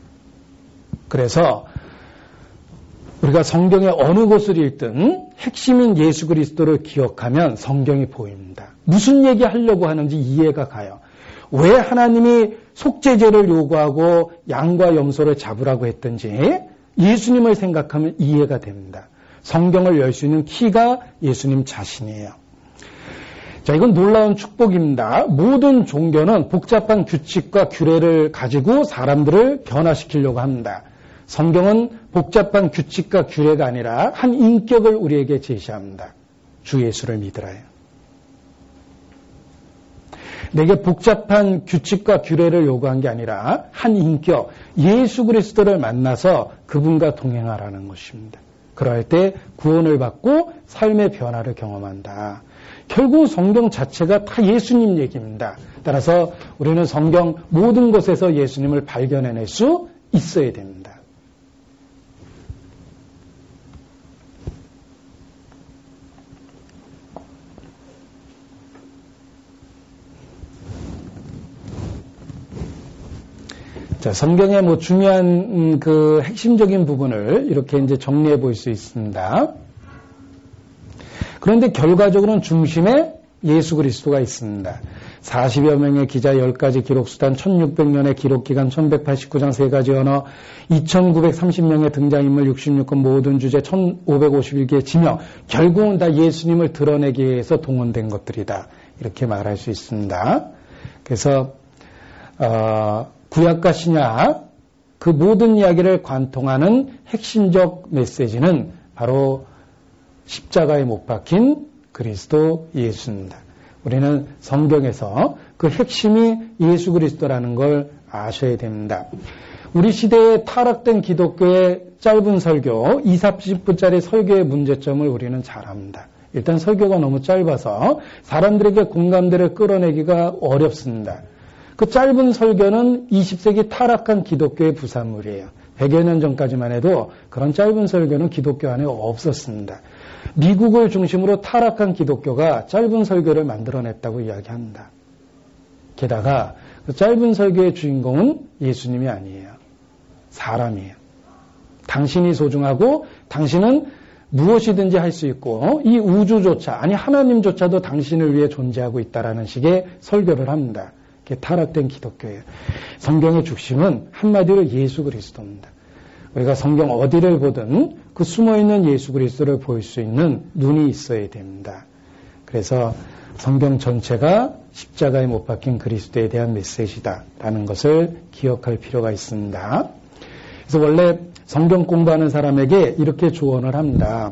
그래서 우리가 성경의 어느 곳을 읽든 핵심인 예수 그리스도를 기억하면 성경이 보입니다. 무슨 얘기 하려고 하는지 이해가 가요. 왜 하나님이 속죄제를 요구하고 양과 염소를 잡으라고 했든지 예수님을 생각하면 이해가 됩니다. 성경을 열 수 있는 키가 예수님 자신이에요. 자, 이건 놀라운 축복입니다. 모든 종교는 복잡한 규칙과 규례를 가지고 사람들을 변화시키려고 합니다. 성경은 복잡한 규칙과 규례가 아니라 한 인격을 우리에게 제시합니다. 주 예수를 믿으라요. 내게 복잡한 규칙과 규례를 요구한 게 아니라 한 인격, 예수 그리스도를 만나서 그분과 동행하라는 것입니다. 그럴 때 구원을 받고 삶의 변화를 경험한다. 결국 성경 자체가 다 예수님 얘기입니다. 따라서 우리는 성경 모든 곳에서 예수님을 발견해낼 수 있어야 됩니다. 자, 성경의 뭐 중요한 음, 그 핵심적인 부분을 이렇게 이제 정리해 볼 수 있습니다. 그런데 결과적으로는 중심에 예수 그리스도가 있습니다. 사십여 명의 기자 열 가지 기록수단 천육백 년의 기록기간 천백팔십구 장 세 가지 언어 이천구백삼십 명의 등장인물 육십육 권 모든 주제 천오백오십일 개의 지명 결국은 다 예수님을 드러내기 위해서 동원된 것들이다. 이렇게 말할 수 있습니다. 그래서 어, 구약과 신약 그 모든 이야기를 관통하는 핵심적 메시지는 바로 십자가에 못 박힌 그리스도 예수입니다. 우리는 성경에서 그 핵심이 예수 그리스도라는 걸 아셔야 됩니다. 우리 시대에 타락된 기독교의 짧은 설교, 이십 분짜리 설교의 문제점을 우리는 잘 압니다. 일단 설교가 너무 짧아서 사람들에게 공감대를 끌어내기가 어렵습니다. 그 짧은 설교는 이십 세기 타락한 기독교의 부산물이에요. 백여 년 전까지만 해도 그런 짧은 설교는 기독교 안에 없었습니다. 미국을 중심으로 타락한 기독교가 짧은 설교를 만들어냈다고 이야기합니다. 게다가 그 짧은 설교의 주인공은 예수님이 아니에요. 사람이에요. 당신이 소중하고 당신은 무엇이든지 할 수 있고 이 우주조차 아니 하나님조차도 당신을 위해 존재하고 있다라는 식의 설교를 합니다. 그게 타락된 기독교예요. 성경의 중심은 한마디로 예수 그리스도입니다. 우리가 성경 어디를 보든 그 숨어있는 예수 그리스도를 볼 수 있는 눈이 있어야 됩니다. 그래서 성경 전체가 십자가에 못 박힌 그리스도에 대한 메시지다라는 것을 기억할 필요가 있습니다. 그래서 원래 성경 공부하는 사람에게 이렇게 조언을 합니다.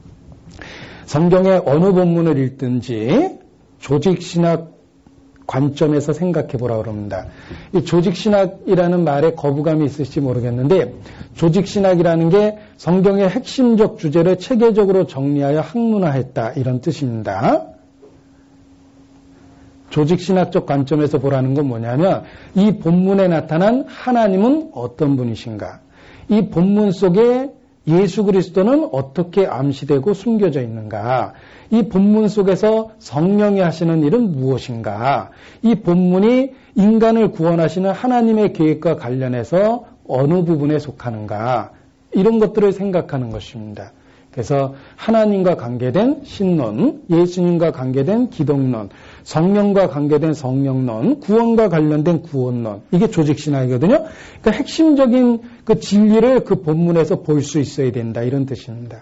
성경의 어느 본문을 읽든지 조직신학 관점에서 생각해 보라 그럽니다. 이 조직신학이라는 말에 거부감이 있을지 모르겠는데 조직신학이라는 게 성경의 핵심적 주제를 체계적으로 정리하여 학문화했다 이런 뜻입니다. 조직신학적 관점에서 보라는 건 뭐냐면 이 본문에 나타난 하나님은 어떤 분이신가? 이 본문 속에 예수 그리스도는 어떻게 암시되고 숨겨져 있는가? 이 본문 속에서 성령이 하시는 일은 무엇인가? 이 본문이 인간을 구원하시는 하나님의 계획과 관련해서 어느 부분에 속하는가? 이런 것들을 생각하는 것입니다. 그래서 하나님과 관계된 신론, 예수님과 관계된 기독론, 성령과 관계된 성령론, 구원과 관련된 구원론, 이게 조직신학이거든요. 그러니까 핵심적인 그 진리를 그 본문에서 볼 수 있어야 된다 이런 뜻입니다.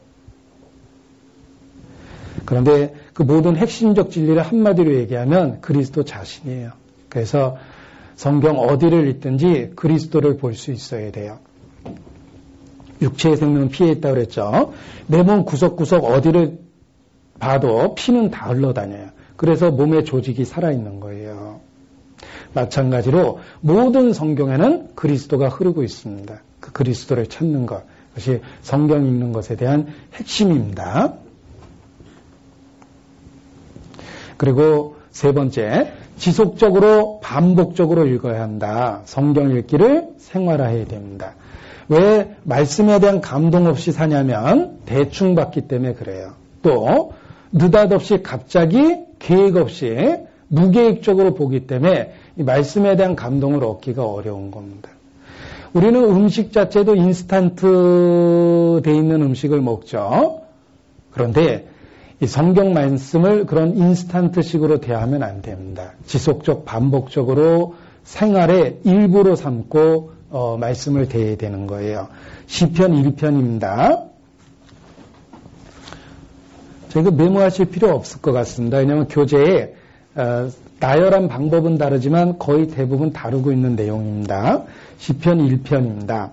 그런데 그 모든 핵심적 진리를 한마디로 얘기하면 그리스도 자신이에요. 그래서 성경 어디를 읽든지 그리스도를 볼 수 있어야 돼요. 육체의 생명은 피에 있다고 그랬죠. 내 몸 구석구석 어디를 봐도 피는 다 흘러다녀요. 그래서 몸의 조직이 살아있는 거예요. 마찬가지로 모든 성경에는 그리스도가 흐르고 있습니다. 그 그리스도를 찾는 것, 그것이 성경 읽는 것에 대한 핵심입니다. 그리고 세 번째, 지속적으로 반복적으로 읽어야 한다. 성경 읽기를 생활화해야 됩니다. 왜 말씀에 대한 감동 없이 사냐면 대충 받기 때문에 그래요. 또 느닷없이 갑자기 계획 없이 무계획적으로 보기 때문에 이 말씀에 대한 감동을 얻기가 어려운 겁니다. 우리는 음식 자체도 인스턴트 돼 있는 음식을 먹죠. 그런데 이 성경 말씀을 그런 인스턴트식으로 대하면 안 됩니다. 지속적 반복적으로 생활의 일부로 삼고 어, 말씀을 대해야 되는 거예요. 시편 일 편입니다. 저희가 메모하실 필요 없을 것 같습니다. 왜냐하면 교재에 어, 나열한 방법은 다르지만 거의 대부분 다루고 있는 내용입니다. 시편 일 편입니다.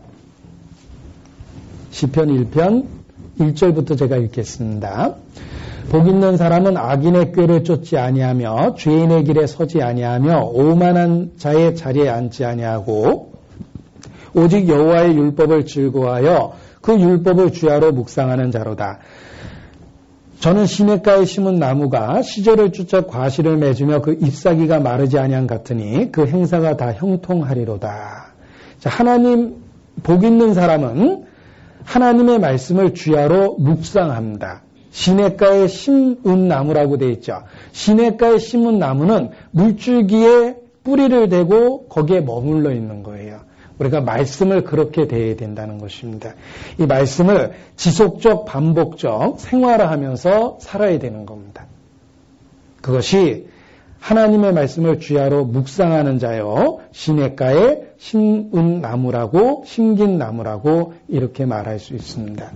시편 일 편 일 절부터 제가 읽겠습니다. 복 있는 사람은 악인의 꾀를 쫓지 아니하며 죄인의 길에 서지 아니하며 오만한 자의 자리에 앉지 아니하고 오직 여호와의 율법을 즐거워하여 그 율법을 주야로 묵상하는 자로다. 저는 시냇가에 심은 나무가 시절을 쫓아 과실을 맺으며 그 잎사귀가 마르지 아니한 같으니 그 행사가 다 형통하리로다. 자, 하나님 복 있는 사람은 하나님의 말씀을 주야로 묵상합니다. 시냇가에 심은 나무라고 되어 있죠. 시냇가에 심은 나무는 물줄기에 뿌리를 대고 거기에 머물러 있는 거예요. 우리가 말씀을 그렇게 대해야 된다는 것입니다. 이 말씀을 지속적, 반복적 생활화하면서 살아야 되는 겁니다. 그것이 하나님의 말씀을 주야로 묵상하는 자요, 시냇가에 심은 나무라고, 심긴 나무라고 이렇게 말할 수 있습니다.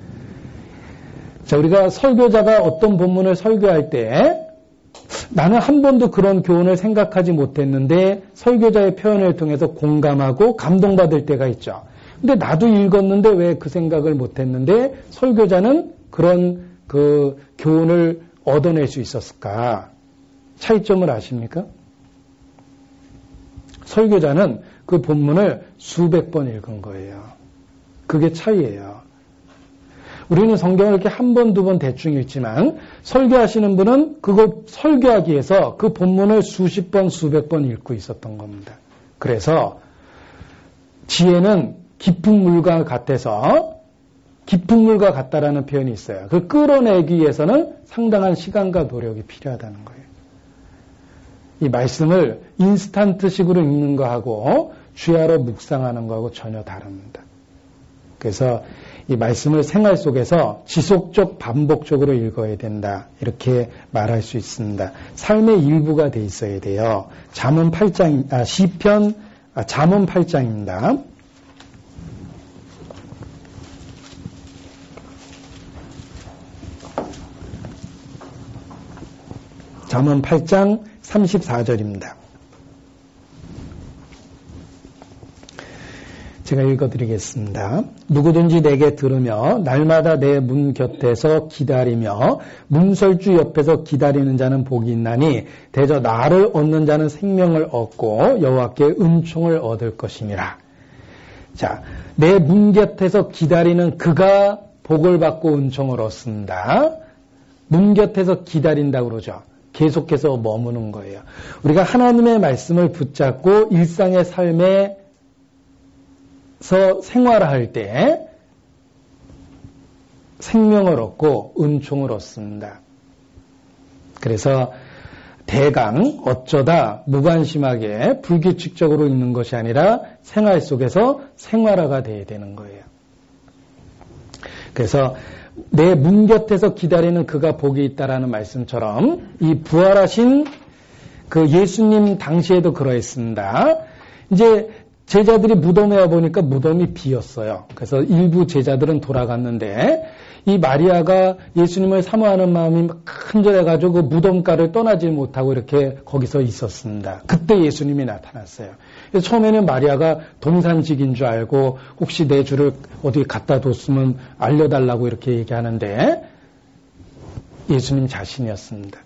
자, 우리가 설교자가 어떤 본문을 설교할 때 나는 한 번도 그런 교훈을 생각하지 못했는데 설교자의 표현을 통해서 공감하고 감동받을 때가 있죠. 근데 나도 읽었는데 왜 그 생각을 못했는데 설교자는 그런 그 교훈을 얻어낼 수 있었을까? 차이점을 아십니까? 설교자는 그 본문을 수백 번 읽은 거예요. 그게 차이예요. 우리는 성경을 이렇게 한 번, 두 번 대충 읽지만 설교하시는 분은 그걸 설교하기 위해서 그 본문을 수십 번, 수백 번 읽고 있었던 겁니다. 그래서 지혜는 깊은 물과 같아서 깊은 물과 같다라는 표현이 있어요. 그걸 끌어내기 위해서는 상당한 시간과 노력이 필요하다는 거예요. 이 말씀을 인스턴트식으로 읽는 거하고 주야로 묵상하는 거하고 전혀 다릅니다. 그래서 이 말씀을 생활 속에서 지속적 반복적으로 읽어야 된다. 이렇게 말할 수 있습니다. 삶의 일부가 돼 있어야 돼요. 잠언 팔 장, 아, 시편, 아, 잠언 팔 장입니다. 잠언 팔 장 삼십사 절입니다. 제가 읽어드리겠습니다. 누구든지 내게 들으며 날마다 내 문 곁에서 기다리며 문설주 옆에서 기다리는 자는 복이 있나니 대저 나를 얻는 자는 생명을 얻고 여호와께 은총을 얻을 것이니라. 자, 내 문 곁에서 기다리는 그가 복을 받고 은총을 얻습니다. 문 곁에서 기다린다고 그러죠. 계속해서 머무는 거예요. 우리가 하나님의 말씀을 붙잡고 일상의 삶에 서 생활할 때 생명을 얻고 은총을 얻습니다. 그래서 대강 어쩌다 무관심하게 불규칙적으로 있는 것이 아니라 생활 속에서 생활화가 돼야 되는 거예요. 그래서 내 문 곁에서 기다리는 그가 복이 있다라는 말씀처럼 이 부활하신 그 예수님 당시에도 그러했습니다. 이제 제자들이 무덤에 와보니까 무덤이 비었어요. 그래서 일부 제자들은 돌아갔는데 이 마리아가 예수님을 사모하는 마음이 간절해가지고 그 무덤가를 떠나지 못하고 이렇게 거기서 있었습니다. 그때 예수님이 나타났어요. 그래서 처음에는 마리아가 동산직인 줄 알고 혹시 내 주를 어디 갖다 뒀으면 알려달라고 이렇게 얘기하는데 예수님 자신이었습니다.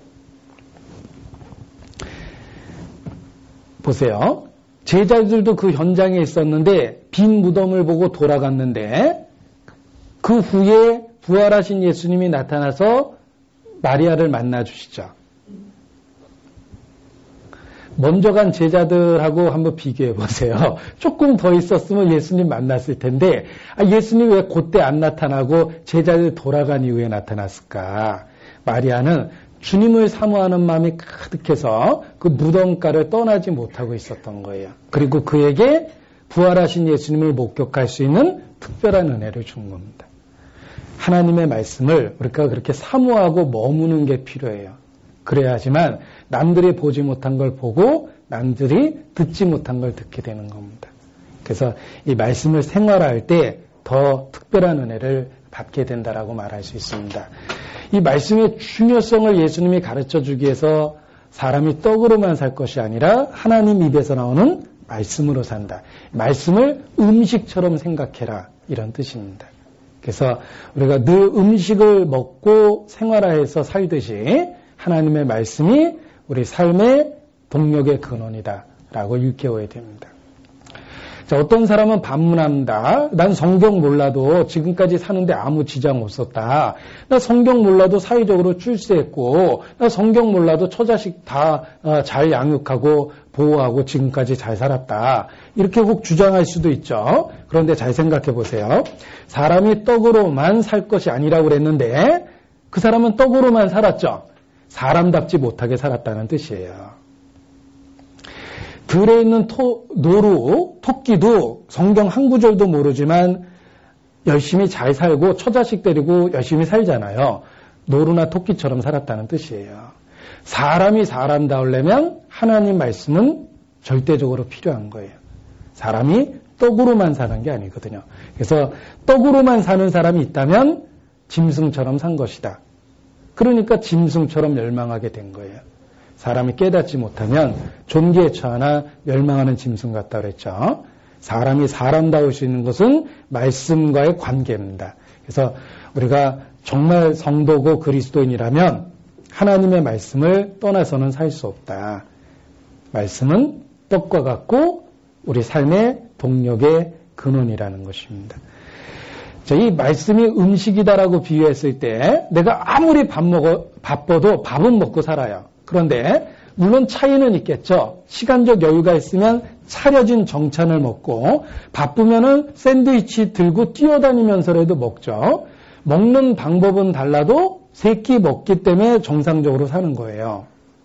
보세요. 제자들도 그 현장에 있었는데 빈 무덤을 보고 돌아갔는데 그 후에 부활하신 예수님이 나타나서 마리아를 만나 주시죠. 먼저 간 제자들하고 한번 비교해 보세요. 조금 더 있었으면 예수님 만났을 텐데 아, 예수님 왜 그때 안 나타나고 제자들 돌아간 이후에 나타났을까? 마리아는 주님을 사모하는 마음이 가득해서 그 무덤가를 떠나지 못하고 있었던 거예요. 그리고 그에게 부활하신 예수님을 목격할 수 있는 특별한 은혜를 준 겁니다. 하나님의 말씀을 우리가 그렇게 사모하고 머무는 게 필요해요. 그래야지만 남들이 보지 못한 걸 보고 남들이 듣지 못한 걸 듣게 되는 겁니다. 그래서 이 말씀을 생활할 때 더 특별한 은혜를 받게 된다라고 말할 수 있습니다. 이 말씀의 중요성을 예수님이 가르쳐 주기 위해서 사람이 떡으로만 살 것이 아니라 하나님 입에서 나오는 말씀으로 산다. 말씀을 음식처럼 생각해라. 이런 뜻입니다. 그래서 우리가 늘 음식을 먹고 생활화해서 살듯이 하나님의 말씀이 우리 삶의 동력의 근원이다 라고 일깨워야 됩니다. 자, 어떤 사람은 반문합니다. 난 성경 몰라도 지금까지 사는데 아무 지장 없었다. 나 성경 몰라도 사회적으로 출세했고 나 성경 몰라도 처자식 다 잘 양육하고 보호하고 지금까지 잘 살았다. 이렇게 혹 주장할 수도 있죠. 그런데 잘 생각해 보세요. 사람이 떡으로만 살 것이 아니라고 그랬는데 그 사람은 떡으로만 살았죠. 사람답지 못하게 살았다는 뜻이에요. 들에 있는 토, 노루, 토끼도 성경 한 구절도 모르지만 열심히 잘 살고 처자식 데리고 열심히 살잖아요. 노루나 토끼처럼 살았다는 뜻이에요. 사람이 사람다우려면 하나님 말씀은 절대적으로 필요한 거예요. 사람이 떡으로만 사는 게 아니거든요. 그래서 떡으로만 사는 사람이 있다면 짐승처럼 산 것이다. 그러니까 짐승처럼 멸망하게 된 거예요. 사람이 깨닫지 못하면 존귀에 처하나 멸망하는 짐승 같다 그랬죠. 사람이 사람다울 수 있는 것은 말씀과의 관계입니다. 그래서 우리가 정말 성도고 그리스도인이라면 하나님의 말씀을 떠나서는 살 수 없다. 말씀은 떡과 같고 우리 삶의 동력의 근원이라는 것입니다. 자, 이 말씀이 음식이다라고 비유했을 때 내가 아무리 밥 먹어, 바빠도 밥은 먹고 살아요. 그런데 물론 차이는 있겠죠. 시간적 여유가 있으면 차려진 정찬을 먹고 바쁘면은 샌드위치 들고 뛰어다니면서라도 먹죠. 먹는 방법은 달라도 세 끼 먹기 때문에 정상적으로 사는 거예요.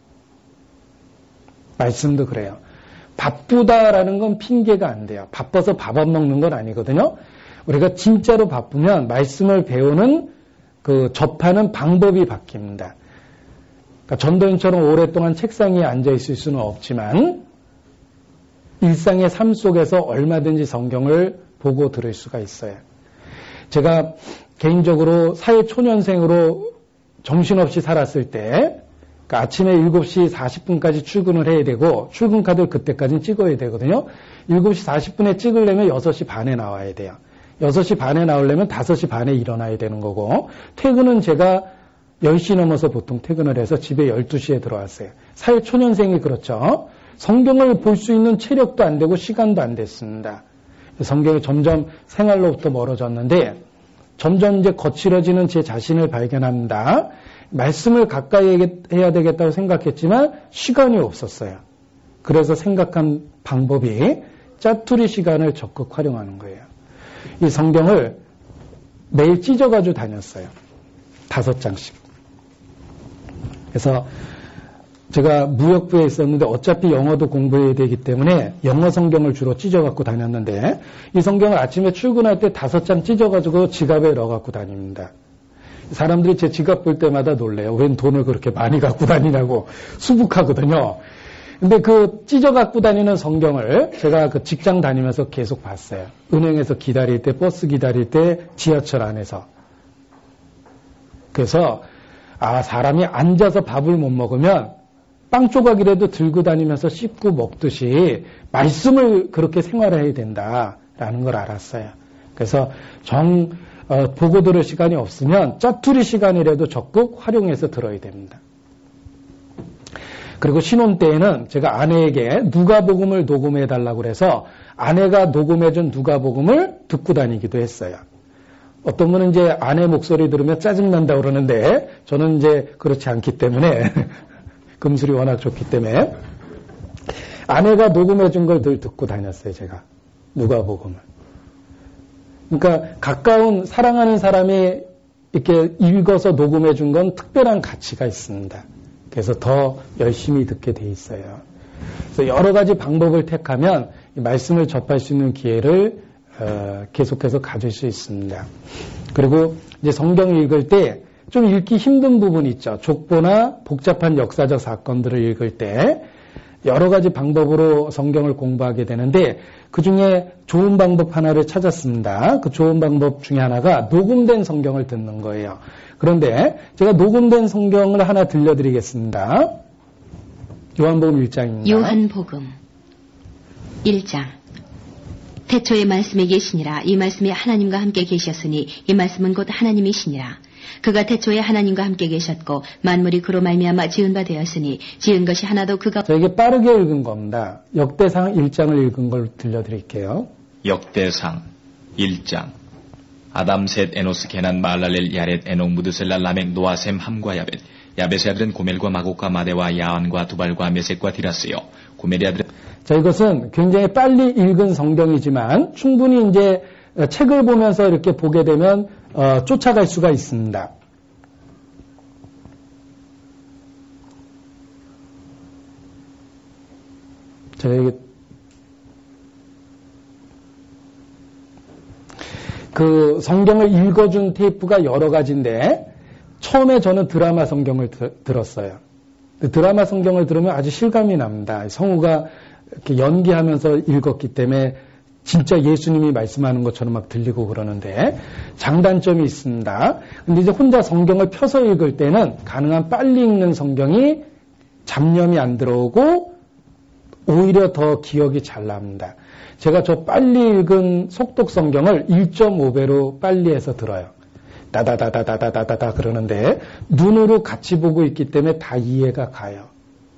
말씀도 그래요. 바쁘다라는 건 핑계가 안 돼요. 바빠서 밥 안 먹는 건 아니거든요. 우리가 진짜로 바쁘면 말씀을 배우는 그 접하는 방법이 바뀝니다. 그러니까 전도인처럼 오랫동안 책상 위에 앉아 있을 수는 없지만 일상의 삶 속에서 얼마든지 성경을 보고 들을 수가 있어요. 제가 개인적으로 사회초년생으로 정신없이 살았을 때 그러니까 아침에 일곱 시 사십 분까지 출근을 해야 되고 출근 카드를 그때까지는 찍어야 되거든요. 일곱 시 사십 분에 찍으려면 여섯 시 반에 나와야 돼요. 여섯 시 반에 나오려면 다섯 시 반에 일어나야 되는 거고 퇴근은 제가 열 시 넘어서 보통 퇴근을 해서 집에 열두 시에 들어왔어요. 사회초년생이 그렇죠. 성경을 볼 수 있는 체력도 안 되고 시간도 안 됐습니다. 성경이 점점 생활로부터 멀어졌는데 점점 이제 거칠어지는 제 자신을 발견합니다. 말씀을 가까이 해야 되겠다고 생각했지만 시간이 없었어요. 그래서 생각한 방법이 짜투리 시간을 적극 활용하는 거예요. 이 성경을 매일 찢어가지고 다녔어요. 다섯 장씩. 그래서 제가 무역부에 있었는데 어차피 영어도 공부해야 되기 때문에 영어 성경을 주로 찢어갖고 다녔는데 이 성경을 아침에 출근할 때 다섯 장 찢어가지고 지갑에 넣어갖고 다닙니다. 사람들이 제 지갑 볼 때마다 놀래요. 웬 돈을 그렇게 많이 갖고 다니냐고 수북하거든요. 근데 그 찢어갖고 다니는 성경을 제가 그 직장 다니면서 계속 봤어요. 은행에서 기다릴 때, 버스 기다릴 때, 지하철 안에서. 그래서 아, 사람이 앉아서 밥을 못 먹으면 빵 조각이라도 들고 다니면서 씹고 먹듯이 말씀을 그렇게 생활해야 된다라는 걸 알았어요. 그래서 정 어, 보고 들을 시간이 없으면 짜투리 시간이라도 적극 활용해서 들어야 됩니다. 그리고 신혼 때에는 제가 아내에게 누가복음을 녹음해달라고 그래서 아내가 녹음해준 누가복음을 듣고 다니기도 했어요. 어떤 분은 이제 아내 목소리 들으면 짜증난다고 그러는데 저는 이제 그렇지 않기 때문에 금술이 워낙 좋기 때문에 아내가 녹음해 준 걸 늘 듣고 다녔어요, 제가. 누가복음을. 그러니까 가까운 사랑하는 사람이 이렇게 읽어서 녹음해 준 건 특별한 가치가 있습니다. 그래서 더 열심히 듣게 돼 있어요. 그래서 여러 가지 방법을 택하면 말씀을 접할 수 있는 기회를 어, 계속해서 가질 수 있습니다. 그리고 이제 성경 읽을 때 좀 읽기 힘든 부분이 있죠. 족보나 복잡한 역사적 사건들을 읽을 때 여러 가지 방법으로 성경을 공부하게 되는데 그 중에 좋은 방법 하나를 찾았습니다. 그 좋은 방법 중에 하나가 녹음된 성경을 듣는 거예요. 그런데 제가 녹음된 성경을 하나 들려드리겠습니다. 요한복음 일 장입니다.
요한복음 일 장. 태초에 말씀이 계시니라. 이 말씀이 하나님과 함께 계셨으니 이 말씀은 곧 하나님이시니라. 그가 태초에 하나님과 함께 계셨고 만물이 그로 말미암아 지은 바 되었으니 지은 것이 하나도 그가.
자, 이게 빠르게 읽은 겁니다. 역대상 일 장을 읽은 걸 들려드릴게요.
역대상 일 장. 아담 셋 에노스 게난 말랄렐 야렛 에녹 무드셀라 라멕 노아 셈 함과 야벳. 야벳의 아들은 고멜과 마곡과 마데와 야안과 두발과 메섹과 디라스요. 고멜의 아들은.
자, 이것은 굉장히 빨리 읽은 성경이지만 충분히 이제 책을 보면서 이렇게 보게 되면 어, 쫓아갈 수가 있습니다. 제가 이게 그 성경을 읽어준 테이프가 여러 가지인데 처음에 저는 드라마 성경을 드, 들었어요. 드라마 성경을 들으면 아주 실감이 납니다. 성우가 이렇게 연기하면서 읽었기 때문에 진짜 예수님이 말씀하는 것처럼 막 들리고 그러는데 장단점이 있습니다. 근데 이제 혼자 성경을 펴서 읽을 때는 가능한 빨리 읽는 성경이 잡념이 안 들어오고 오히려 더 기억이 잘 납니다. 제가 저 빨리 읽은 속독 성경을 일 점 오 배로 빨리 해서 들어요. 다다다다다다다다 그러는데 눈으로 같이 보고 있기 때문에 다 이해가 가요.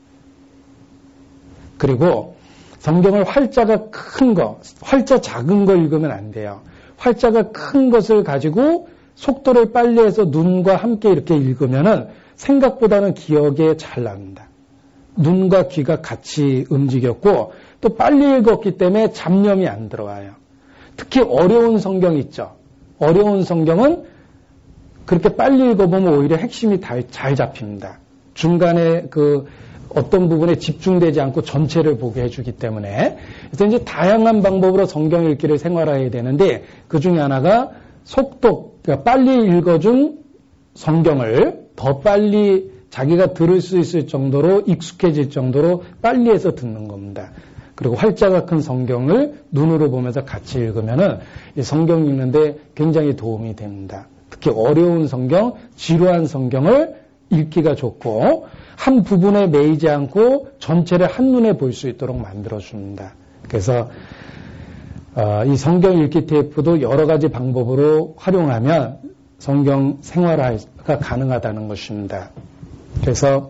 그리고 성경을 활자가 큰 거, 활자 작은 거 읽으면 안 돼요. 활자가 큰 것을 가지고 속도를 빨리 해서 눈과 함께 이렇게 읽으면은 생각보다는 기억에 잘 납니다. 눈과 귀가 같이 움직였고 또 빨리 읽었기 때문에 잡념이 안 들어와요. 특히 어려운 성경 있죠. 어려운 성경은 그렇게 빨리 읽어보면 오히려 핵심이 잘 잡힙니다. 중간에 그 어떤 부분에 집중되지 않고 전체를 보게 해주기 때문에 그래서 이제 다양한 방법으로 성경 읽기를 생활해야 되는데 그 중에 하나가 속독, 그러니까 빨리 읽어준 성경을 더 빨리 자기가 들을 수 있을 정도로 익숙해질 정도로 빨리 해서 듣는 겁니다. 그리고 활자가 큰 성경을 눈으로 보면서 같이 읽으면은 이 성경 읽는데 굉장히 도움이 됩니다. 특히 어려운 성경, 지루한 성경을 읽기가 좋고 한 부분에 매이지 않고 전체를 한눈에 볼 수 있도록 만들어줍니다. 그래서 어, 이 성경 읽기 테이프도 여러 가지 방법으로 활용하면 성경 생활화가 가능하다는 것입니다. 그래서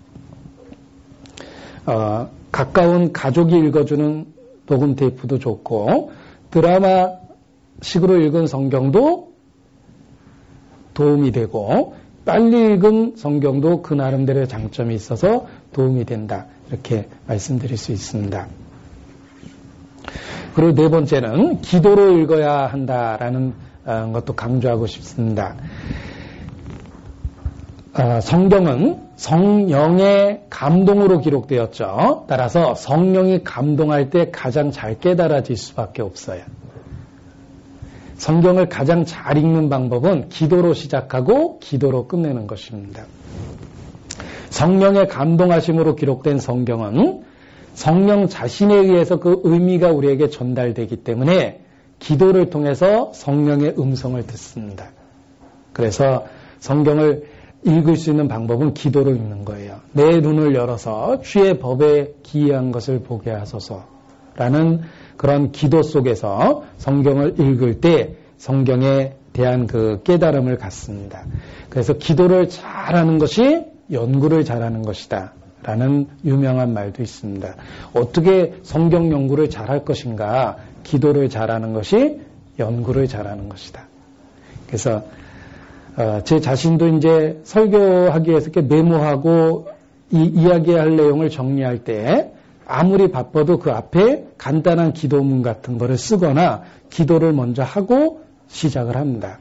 어, 가까운 가족이 읽어주는 녹음 테이프도 좋고 드라마식으로 읽은 성경도 도움이 되고 빨리 읽은 성경도 그 나름대로의 장점이 있어서 도움이 된다. 이렇게 말씀드릴 수 있습니다. 그리고 네 번째는 기도로 읽어야 한다라는 것도 강조하고 싶습니다. 성경은 성령의 감동으로 기록되었죠. 따라서 성령이 감동할 때 가장 잘 깨달아질 수밖에 없어요. 성경을 가장 잘 읽는 방법은 기도로 시작하고 기도로 끝내는 것입니다. 성령의 감동하심으로 기록된 성경은 성령 자신에 의해서 그 의미가 우리에게 전달되기 때문에 기도를 통해서 성령의 음성을 듣습니다. 그래서 성경을 읽을 수 있는 방법은 기도로 읽는 거예요. 내 눈을 열어서 주의 법에 기이한 것을 보게 하소서라는 그런 기도 속에서 성경을 읽을 때 성경에 대한 그 깨달음을 갖습니다. 그래서 기도를 잘하는 것이 연구를 잘하는 것이다 라는 유명한 말도 있습니다. 어떻게 성경 연구를 잘할 것인가? 기도를 잘하는 것이 연구를 잘하는 것이다. 그래서 어, 제 자신도 이제 설교하기 위해서 이렇게 메모하고 이 이야기할 내용을 정리할 때 아무리 바빠도 그 앞에 간단한 기도문 같은 거를 쓰거나 기도를 먼저 하고 시작을 합니다.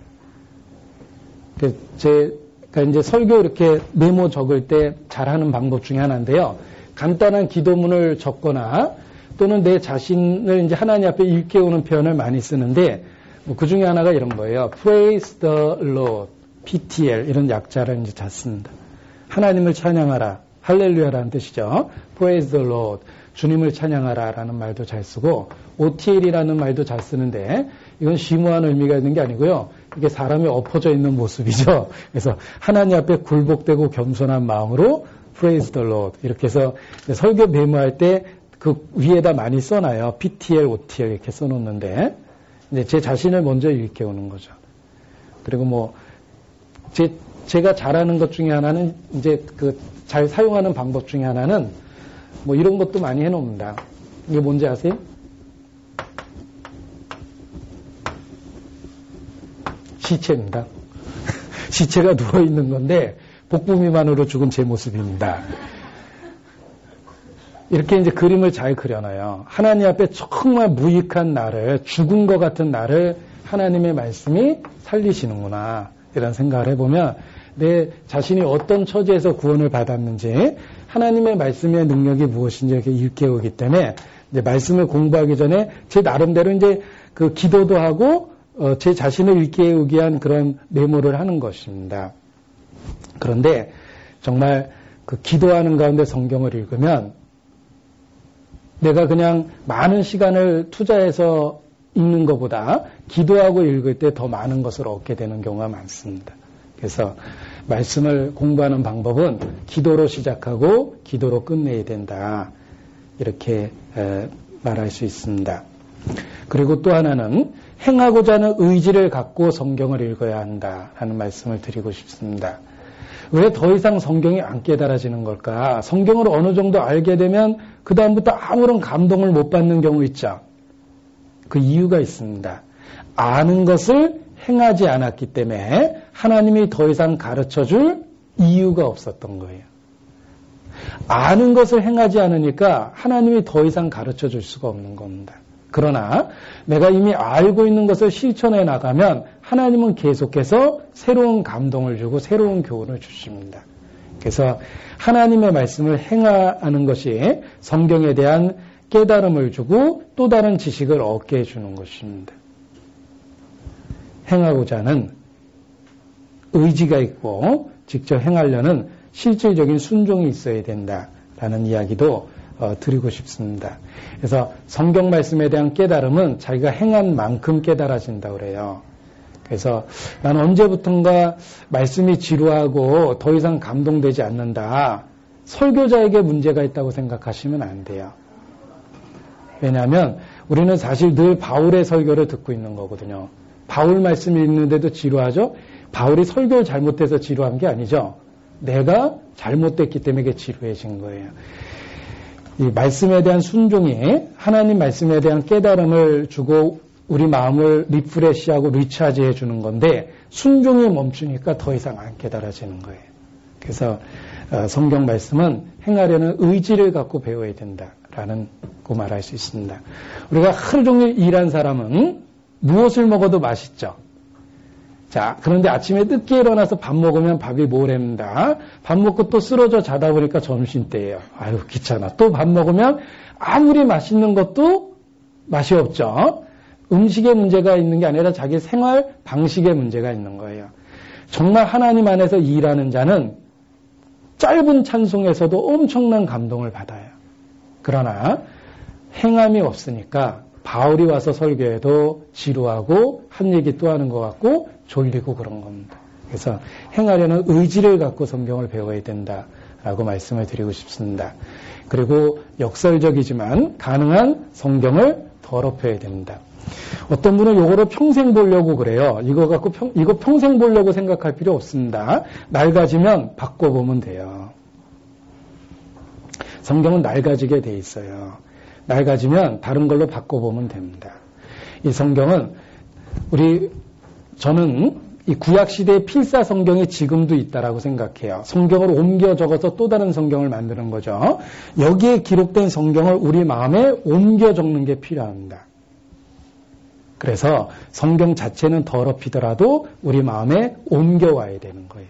제가 이제 설교 이렇게 메모 적을 때 잘하는 방법 중에 하나인데요. 간단한 기도문을 적거나 또는 내 자신을 이제 하나님 앞에 일깨우는 표현을 많이 쓰는데 뭐 그 중에 하나가 이런 거예요. Praise the Lord, 피티엘 이런 약자를 이제 잘 씁니다. 하나님을 찬양하라, 할렐루야라는 뜻이죠. Praise the Lord, 주님을 찬양하라라는 말도 잘 쓰고 오티엘이라는 말도 잘 쓰는데 이건 심오한 의미가 있는 게 아니고요. 이게 사람이 엎어져 있는 모습이죠. 그래서 하나님 앞에 굴복되고 겸손한 마음으로 Praise the Lord 이렇게 해서 설교 메모할 때 그 위에다 많이 써놔요. 피티엘, 오티엘 이렇게 써놓는데 이제 제 자신을 먼저 일깨우는 거죠. 그리고 뭐 제, 제가 잘하는 것 중에 하나는 이제 그 잘 사용하는 방법 중에 하나는 뭐 이런 것도 많이 해놓습니다. 이게 뭔지 아세요? 시체입니다. 시체가 누워있는 건데 복부 미만으로 죽은 제 모습입니다. 이렇게 이제 그림을 잘 그려놔요. 하나님 앞에 정말 무익한 나를, 죽은 것 같은 나를 하나님의 말씀이 살리시는구나 이런 생각을 해보면 내 자신이 어떤 처지에서 구원을 받았는지 하나님의 말씀의 능력이 무엇인지 이렇게 일깨우기 때문에 이제 말씀을 공부하기 전에 제 나름대로 이제 그 기도도 하고 어, 제 자신을 일깨우기 위한 그런 메모를 하는 것입니다. 그런데 정말 그 기도하는 가운데 성경을 읽으면 내가 그냥 많은 시간을 투자해서 읽는 것보다 기도하고 읽을 때 더 많은 것을 얻게 되는 경우가 많습니다. 그래서 말씀을 공부하는 방법은 기도로 시작하고 기도로 끝내야 된다. 이렇게 말할 수 있습니다. 그리고 또 하나는 행하고자 하는 의지를 갖고 성경을 읽어야 한다라는 말씀을 드리고 싶습니다. 왜 더 이상 성경이 안 깨달아지는 걸까? 성경을 어느 정도 알게 되면 그 다음부터 아무런 감동을 못 받는 경우 있죠. 그 이유가 있습니다. 아는 것을 행하지 않았기 때문에 하나님이 더 이상 가르쳐줄 이유가 없었던 거예요. 아는 것을 행하지 않으니까 하나님이 더 이상 가르쳐줄 수가 없는 겁니다. 그러나 내가 이미 알고 있는 것을 실천해 나가면 하나님은 계속해서 새로운 감동을 주고 새로운 교훈을 주십니다. 그래서 하나님의 말씀을 행하는 것이 성경에 대한 깨달음을 주고 또 다른 지식을 얻게 해주는 것입니다. 행하고자 하는 의지가 있고 직접 행하려는 실질적인 순종이 있어야 된다라는 이야기도 어, 드리고 싶습니다. 그래서 성경 말씀에 대한 깨달음은 자기가 행한 만큼 깨달아진다고 그래요. 그래서 난 언제부턴가 말씀이 지루하고 더 이상 감동되지 않는다. 설교자에게 문제가 있다고 생각하시면 안 돼요. 왜냐하면 우리는 사실 늘 바울의 설교를 듣고 있는 거거든요. 바울 말씀을 읽는데도 지루하죠? 바울이 설교를 잘못해서 지루한 게 아니죠. 내가 잘못됐기 때문에 지루해진 거예요. 이 말씀에 대한 순종이 하나님 말씀에 대한 깨달음을 주고 우리 마음을 리프레시하고 리차지해 주는 건데 순종이 멈추니까 더 이상 안 깨달아지는 거예요. 그래서 성경 말씀은 행하려는 의지를 갖고 배워야 된다라는 거 말할 수 있습니다. 우리가 하루 종일 일한 사람은 무엇을 먹어도 맛있죠. 자, 그런데 아침에 늦게 일어나서 밥 먹으면 밥이 모래입니다. 밥 먹고 또 쓰러져 자다 보니까 점심때예요. 아유, 귀찮아. 또 밥 먹으면 아무리 맛있는 것도 맛이 없죠. 음식의 문제가 있는 게 아니라 자기 생활 방식의 문제가 있는 거예요. 정말 하나님 안에서 일하는 자는 짧은 찬송에서도 엄청난 감동을 받아요. 그러나 행함이 없으니까 바울이 와서 설교해도 지루하고 한 얘기 또 하는 것 같고 졸리고 그런 겁니다. 그래서 행하려는 의지를 갖고 성경을 배워야 된다라고 말씀을 드리고 싶습니다. 그리고 역설적이지만 가능한 성경을 더럽혀야 된다. 어떤 분은 이거를 평생 보려고 그래요. 이거 갖고 평, 이거 평생 보려고 생각할 필요 없습니다. 낡아지면 바꿔보면 돼요. 성경은 낡아지게 돼 있어요. 낡아지면 다른 걸로 바꿔보면 됩니다. 이 성경은 우리 저는 이 구약시대의 필사 성경이 지금도 있다라고 생각해요. 성경을 옮겨 적어서 또 다른 성경을 만드는 거죠. 여기에 기록된 성경을 우리 마음에 옮겨 적는 게 필요합니다. 그래서 성경 자체는 더럽히더라도 우리 마음에 옮겨와야 되는 거예요.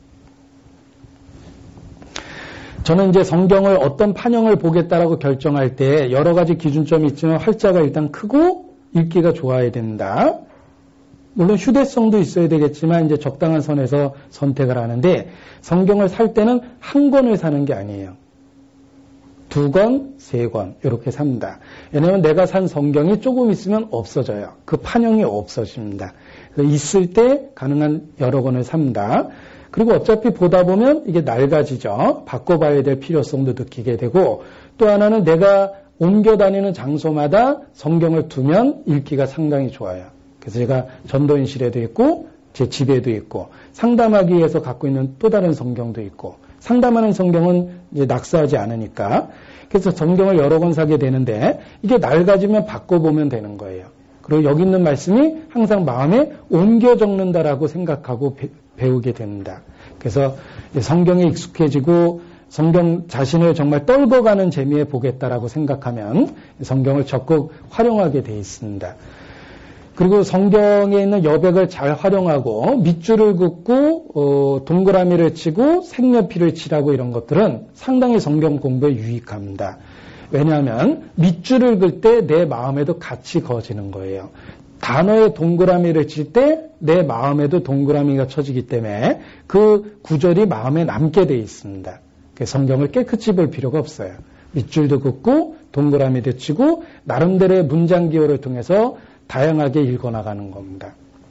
저는 이제 성경을 어떤 판형을 보겠다라고 결정할 때 여러 가지 기준점이 있지만 활자가 일단 크고 읽기가 좋아야 된다. 물론 휴대성도 있어야 되겠지만 이제 적당한 선에서 선택을 하는데 성경을 살 때는 한 권을 사는 게 아니에요. 두 권, 세 권 이렇게 삽니다. 왜냐하면 내가 산 성경이 조금 있으면 없어져요. 그 판형이 없어집니다. 있을 때 가능한 여러 권을 삽니다. 그리고 어차피 보다 보면 이게 낡아지죠. 바꿔봐야 될 필요성도 느끼게 되고 또 하나는 내가 옮겨 다니는 장소마다 성경을 두면 읽기가 상당히 좋아요. 그래서 제가 전도인실에도 있고 제 집에도 있고 상담하기 위해서 갖고 있는 또 다른 성경도 있고 상담하는 성경은 이제 낙서하지 않으니까 그래서 성경을 여러 권 사게 되는데 이게 낡아지면 바꿔보면 되는 거예요. 그리고 여기 있는 말씀이 항상 마음에 옮겨 적는다라고 생각하고 배, 배우게 됩니다. 그래서 성경에 익숙해지고 성경 자신을 정말 떨궈가는 재미에 보겠다라고 생각하면 성경을 적극 활용하게 돼 있습니다. 그리고 성경에 있는 여백을 잘 활용하고 밑줄을 긋고 어, 동그라미를 치고 색연필을 칠하고 이런 것들은 상당히 성경 공부에 유익합니다. 왜냐하면 밑줄을 긋을 때 내 마음에도 같이 그어지는 거예요. 단어에 동그라미를 칠 때 내 마음에도 동그라미가 쳐지기 때문에 그 구절이 마음에 남게 돼 있습니다. 성경을 깨끗이 볼 필요가 없어요. 밑줄도 긋고 동그라미도 치고 나름대로의 문장 기호를 통해서 다양하게 읽어나가는 겁니다.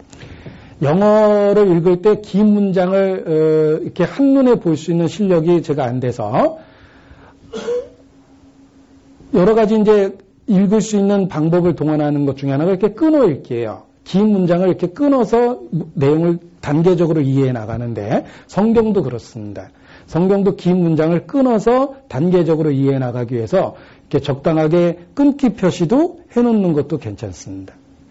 영어를 읽을 때 긴 문장을 이렇게 한눈에 볼 수 있는 실력이 제가 안 돼서 여러 가지 이제 읽을 수 있는 방법을 동원하는 것 중에 하나가 이렇게 끊어 읽기예요. 긴 문장을 이렇게 끊어서 내용을 단계적으로 이해해 나가는데 성경도 그렇습니다. 성경도 긴 문장을 끊어서 단계적으로 이해해 나가기 위해서 이렇게 적당하게 끊기 표시도 해놓는 것도 괜찮습니다.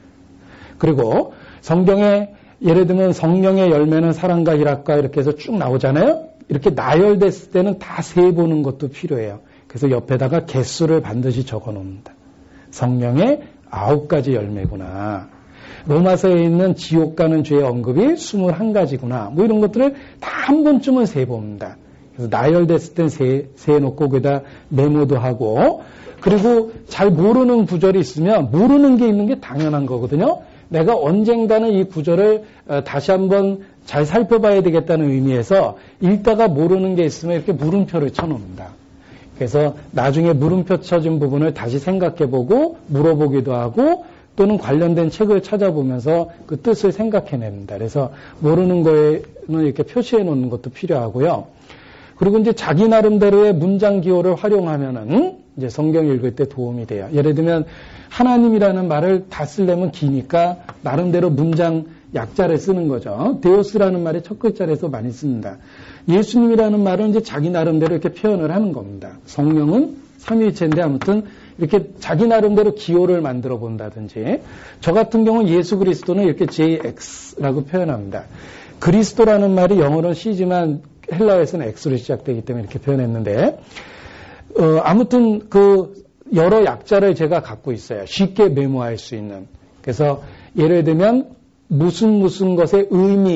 그리고 성경에 예를 들면 성령의 열매는 사랑과 희락과 이렇게 해서 쭉 나오잖아요. 이렇게 나열됐을 때는 다 세보는 것도 필요해요. 그래서 옆에다가 개수를 반드시 적어 놓습니다. 성령의 아홉 가지 열매구나. 로마서에 있는 지옥 가는 죄의 언급이 스물한 가지구나. 뭐 이런 것들을 다 한 번쯤은 세봅니다. 그래서 나열됐을 땐 세, 세놓고 거기다 메모도 하고 그리고 잘 모르는 구절이 있으면 모르는 게 있는 게 당연한 거거든요. 내가 언젠가는 이 구절을 다시 한번 잘 살펴봐야 되겠다는 의미에서 읽다가 모르는 게 있으면 이렇게 물음표를 쳐놓습니다. 그래서 나중에 물음표 쳐진 부분을 다시 생각해보고 물어보기도 하고 또는 관련된 책을 찾아보면서 그 뜻을 생각해냅니다. 그래서 모르는 거에는 이렇게 표시해 놓는 것도 필요하고요. 그리고 이제 자기 나름대로의 문장 기호를 활용하면은 이제 성경 읽을 때 도움이 돼요. 예를 들면 하나님이라는 말을 다 쓰려면 기니까 나름대로 문장 약자를 쓰는 거죠. 데오스라는 말의 첫 글자에서 많이 씁니다. 예수님이라는 말은 이제 자기 나름대로 이렇게 표현을 하는 겁니다. 성령은 삼위일체인데 아무튼 이렇게 자기 나름대로 기호를 만들어 본다든지 저 같은 경우는 예수 그리스도는 이렇게 제이엑스라고 표현합니다. 그리스도라는 말이 영어로는 C지만 헬라어에서는 X로 시작되기 때문에 이렇게 표현했는데 어, 아무튼 그 여러 약자를 제가 갖고 있어요. 쉽게 메모할 수 있는. 그래서 예를 들면 무슨 무슨 것의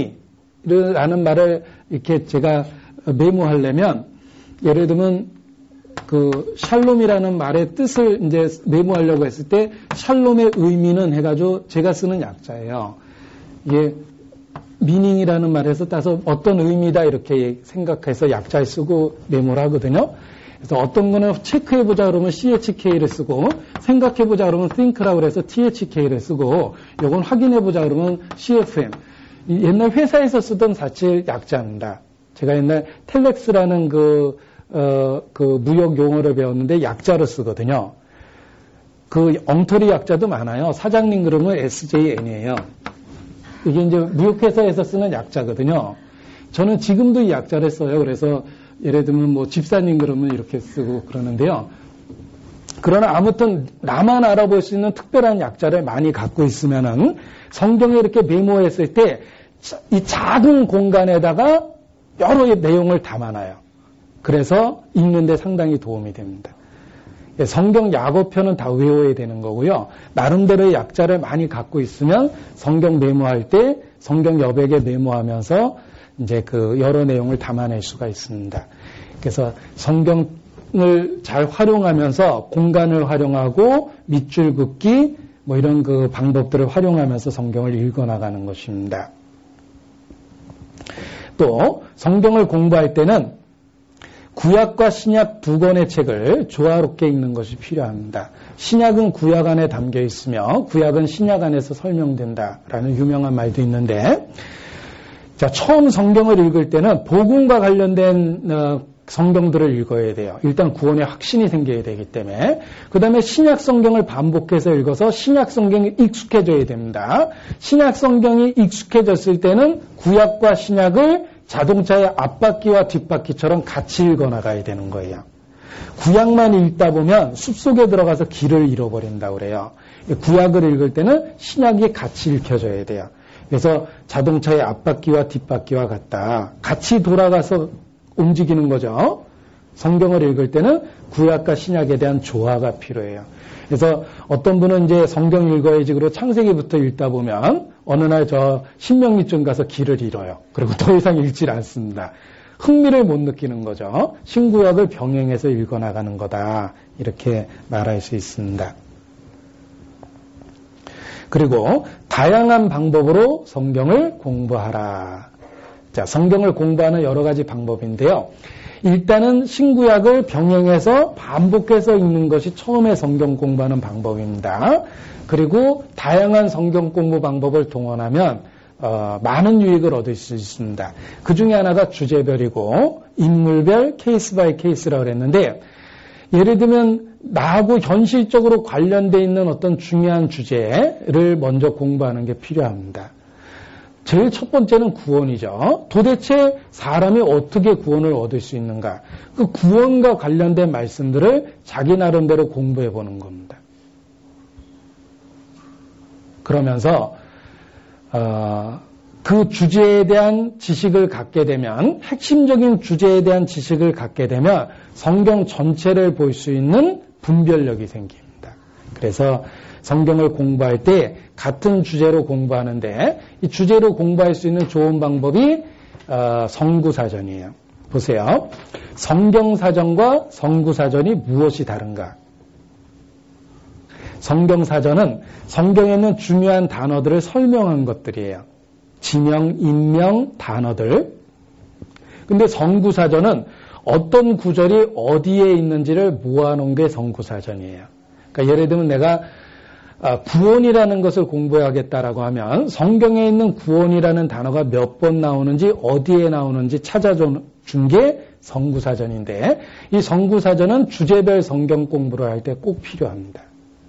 의미라는 말을 이렇게 제가 메모하려면 예를 들면 그 샬롬이라는 말의 뜻을 이제 메모하려고 했을 때 샬롬의 의미는 해가지고 제가 쓰는 약자예요. 이게 미닝이라는 말에서 따서 어떤 의미다 이렇게 생각해서 약자를 쓰고 메모를 하거든요. 그래서 어떤 거는 체크해보자 그러면 씨에이치케이를 쓰고 생각해보자 그러면 think라고 해서 티에이치케이를 쓰고 요건 확인해보자 그러면 씨에프엠. 옛날 회사에서 쓰던 사실 약자입니다. 제가 옛날 텔렉스라는 그, 어, 그 무역 용어를 배웠는데 약자로 쓰거든요. 그 엉터리 약자도 많아요. 사장님 그러면 에스제이엔이에요. 이게 이제 무역회사에서 쓰는 약자거든요. 저는 지금도 이 약자를 써요. 그래서 예를 들면 뭐 집사님 그러면 이렇게 쓰고 그러는데요. 그러나 아무튼 나만 알아볼 수 있는 특별한 약자를 많이 갖고 있으면은 성경에 이렇게 메모했을 때 이 작은 공간에다가 여러 내용을 담아놔요. 그래서 읽는데 상당히 도움이 됩니다. 성경 약어편은 다 외워야 되는 거고요. 나름대로의 약자를 많이 갖고 있으면 성경 메모할 때 성경 여백에 메모하면서 이제 그 여러 내용을 담아낼 수가 있습니다. 그래서 성경을 잘 활용하면서 공간을 활용하고 밑줄 긋기 뭐 이런 그 방법들을 활용하면서 성경을 읽어 나가는 것입니다. 또 성경을 공부할 때는 구약과 신약 두 권의 책을 조화롭게 읽는 것이 필요합니다. 신약은 구약 안에 담겨 있으며 구약은 신약 안에서 설명된다라는 유명한 말도 있는데, 자, 처음 성경을 읽을 때는 복음과 관련된 어, 성경들을 읽어야 돼요. 일단 구원의 확신이 생겨야 되기 때문에. 그 다음에 신약 성경을 반복해서 읽어서 신약 성경이 익숙해져야 됩니다. 신약 성경이 익숙해졌을 때는 구약과 신약을 자동차의 앞바퀴와 뒷바퀴처럼 같이 읽어나가야 되는 거예요. 구약만 읽다 보면 숲속에 들어가서 길을 잃어버린다고 그래요. 구약을 읽을 때는 신약이 같이 읽혀져야 돼요. 그래서 자동차의 앞바퀴와 뒷바퀴와 같다. 같이 돌아가서 움직이는 거죠. 성경을 읽을 때는 구약과 신약에 대한 조화가 필요해요. 그래서 어떤 분은 이제 성경 읽어야지 그러고 창세기부터 읽다 보면 어느 날 저 신명기쯤 가서 길을 잃어요. 그리고 더 이상 읽질 않습니다. 흥미를 못 느끼는 거죠. 신구약을 병행해서 읽어나가는 거다. 이렇게 말할 수 있습니다. 그리고 다양한 방법으로 성경을 공부하라. 자, 성경을 공부하는 여러 가지 방법인데요. 일단은 신구약을 병행해서 반복해서 읽는 것이 처음에 성경 공부하는 방법입니다. 그리고 다양한 성경 공부 방법을 동원하면 어, 많은 유익을 얻을 수 있습니다. 그 중에 하나가 주제별이고 인물별 케이스 바이 케이스라고 그랬는데, 예를 들면 나하고 현실적으로 관련되어 있는 어떤 중요한 주제를 먼저 공부하는 게 필요합니다. 제일 첫 번째는 구원이죠. 도대체 사람이 어떻게 구원을 얻을 수 있는가? 그 구원과 관련된 말씀들을 자기 나름대로 공부해 보는 겁니다. 그러면서 어, 그 주제에 대한 지식을 갖게 되면, 핵심적인 주제에 대한 지식을 갖게 되면 성경 전체를 볼 수 있는 분별력이 생깁니다. 그래서 성경을 공부할 때 같은 주제로 공부하는데, 이 주제로 공부할 수 있는 좋은 방법이 어, 성구사전이에요. 보세요. 성경사전과 성구사전이 무엇이 다른가? 성경사전은 성경에 있는 중요한 단어들을 설명한 것들이에요. 지명, 인명, 단어들. 근데 성구사전은 어떤 구절이 어디에 있는지를 모아놓은 게 성구사전이에요. 그러니까 예를 들면 내가 구원이라는 것을 공부해야겠다라고 하면 성경에 있는 구원이라는 단어가 몇 번 나오는지 어디에 나오는지 찾아준 게 성구사전인데, 이 성구사전은 주제별 성경 공부를 할 때 꼭 필요합니다.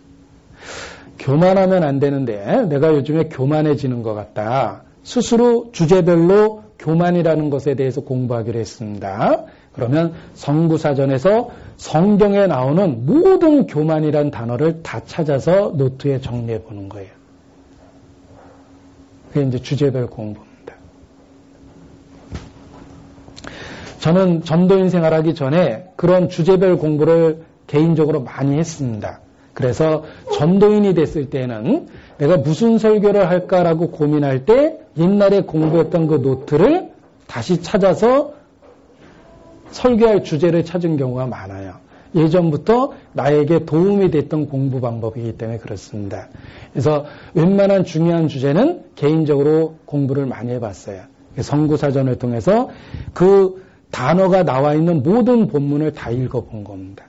교만하면 안 되는데 내가 요즘에 교만해지는 것 같다. 스스로 주제별로 교만이라는 것에 대해서 공부하기로 했습니다. 그러면 성구사전에서 성경에 나오는 모든 교만이라는 단어를 다 찾아서 노트에 정리해 보는 거예요. 그게 이제 주제별 공부입니다. 저는 전도인 생활하기 전에 그런 주제별 공부를 개인적으로 많이 했습니다. 그래서 전도인이 됐을 때는 내가 무슨 설교를 할까라고 고민할 때 옛날에 공부했던 그 노트를 다시 찾아서 설교할 주제를 찾은 경우가 많아요. 예전부터 나에게 도움이 됐던 공부 방법이기 때문에 그렇습니다. 그래서 웬만한 중요한 주제는 개인적으로 공부를 많이 해봤어요. 성구사전을 통해서 그 단어가 나와 있는 모든 본문을 다 읽어본 겁니다.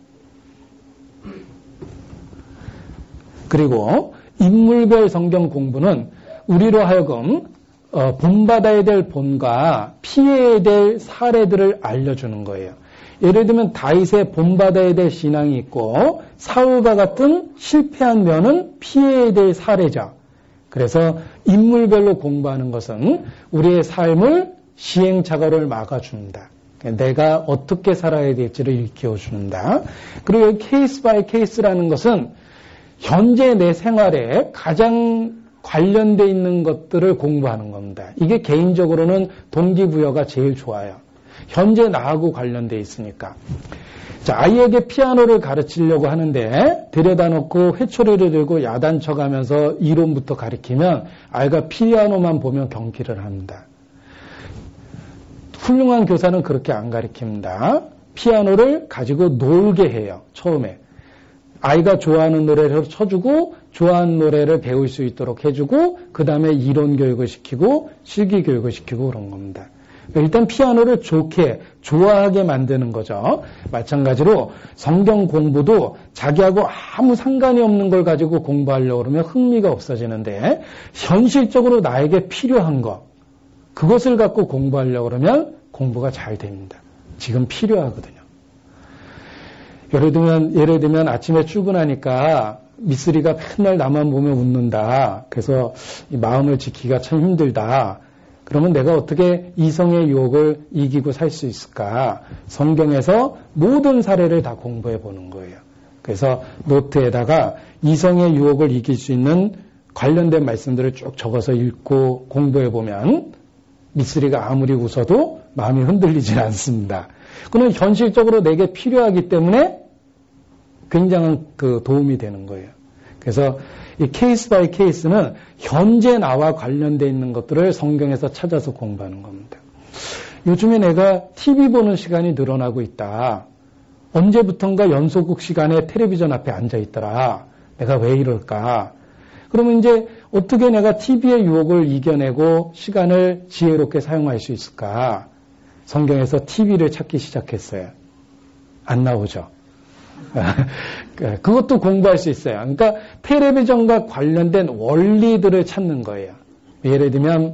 그리고 인물별 성경 공부는 우리로 하여금 어, 본받아야 될 본과 피해야 될 사례들을 알려주는 거예요. 예를 들면 다윗의 본받아야 될 신앙이 있고 사울과 같은 실패한 면은 피해야 될 사례죠. 그래서 인물별로 공부하는 것은 우리의 삶을 시행착오를 막아줍니다. 내가 어떻게 살아야 될지를 일깨워준다. 그리고 케이스 바이 케이스라는 것은 현재 내 생활에 가장 관련돼 있는 것들을 공부하는 겁니다. 이게 개인적으로는 동기부여가 제일 좋아요. 현재 나하고 관련돼 있으니까. 자, 아이에게 피아노를 가르치려고 하는데 들여다 놓고 회초리를 들고 야단쳐가면서 이론부터 가르치면 아이가 피아노만 보면 경기를 합니다. 훌륭한 교사는 그렇게 안 가르칩니다. 피아노를 가지고 놀게 해요. 처음에. 아이가 좋아하는 노래를 쳐주고 좋아하는 노래를 배울 수 있도록 해주고 그 다음에 이론 교육을 시키고 실기 교육을 시키고 그런 겁니다. 일단 피아노를 좋게 좋아하게 만드는 거죠. 마찬가지로 성경 공부도 자기하고 아무 상관이 없는 걸 가지고 공부하려고 그러면 흥미가 없어지는데 현실적으로 나에게 필요한 것 그것을 갖고 공부하려고 그러면 공부가 잘 됩니다. 지금 필요하거든요. 예를 들면, 예를 들면 아침에 출근하니까 미쓰리가 맨날 나만 보면 웃는다. 그래서 이 마음을 지키기가 참 힘들다. 그러면 내가 어떻게 이성의 유혹을 이기고 살 수 있을까? 성경에서 모든 사례를 다 공부해 보는 거예요. 그래서 노트에다가 이성의 유혹을 이길 수 있는 관련된 말씀들을 쭉 적어서 읽고 공부해 보면 미쓰리가 아무리 웃어도 마음이 흔들리지 않습니다. 그건 현실적으로 내게 필요하기 때문에 굉장한 그 도움이 되는 거예요. 그래서 이 케이스 바이 케이스는 현재 나와 관련되어 있는 것들을 성경에서 찾아서 공부하는 겁니다. 요즘에 내가 티비 보는 시간이 늘어나고 있다. 언제부턴가 연소국 시간에 텔레비전 앞에 앉아 있더라. 내가 왜 이럴까? 그러면 이제 어떻게 내가 티비의 유혹을 이겨내고 시간을 지혜롭게 사용할 수 있을까? 성경에서 티비를 찾기 시작했어요. 안 나오죠. 그것도 공부할 수 있어요. 그러니까 텔레비전과 관련된 원리들을 찾는 거예요. 예를 들면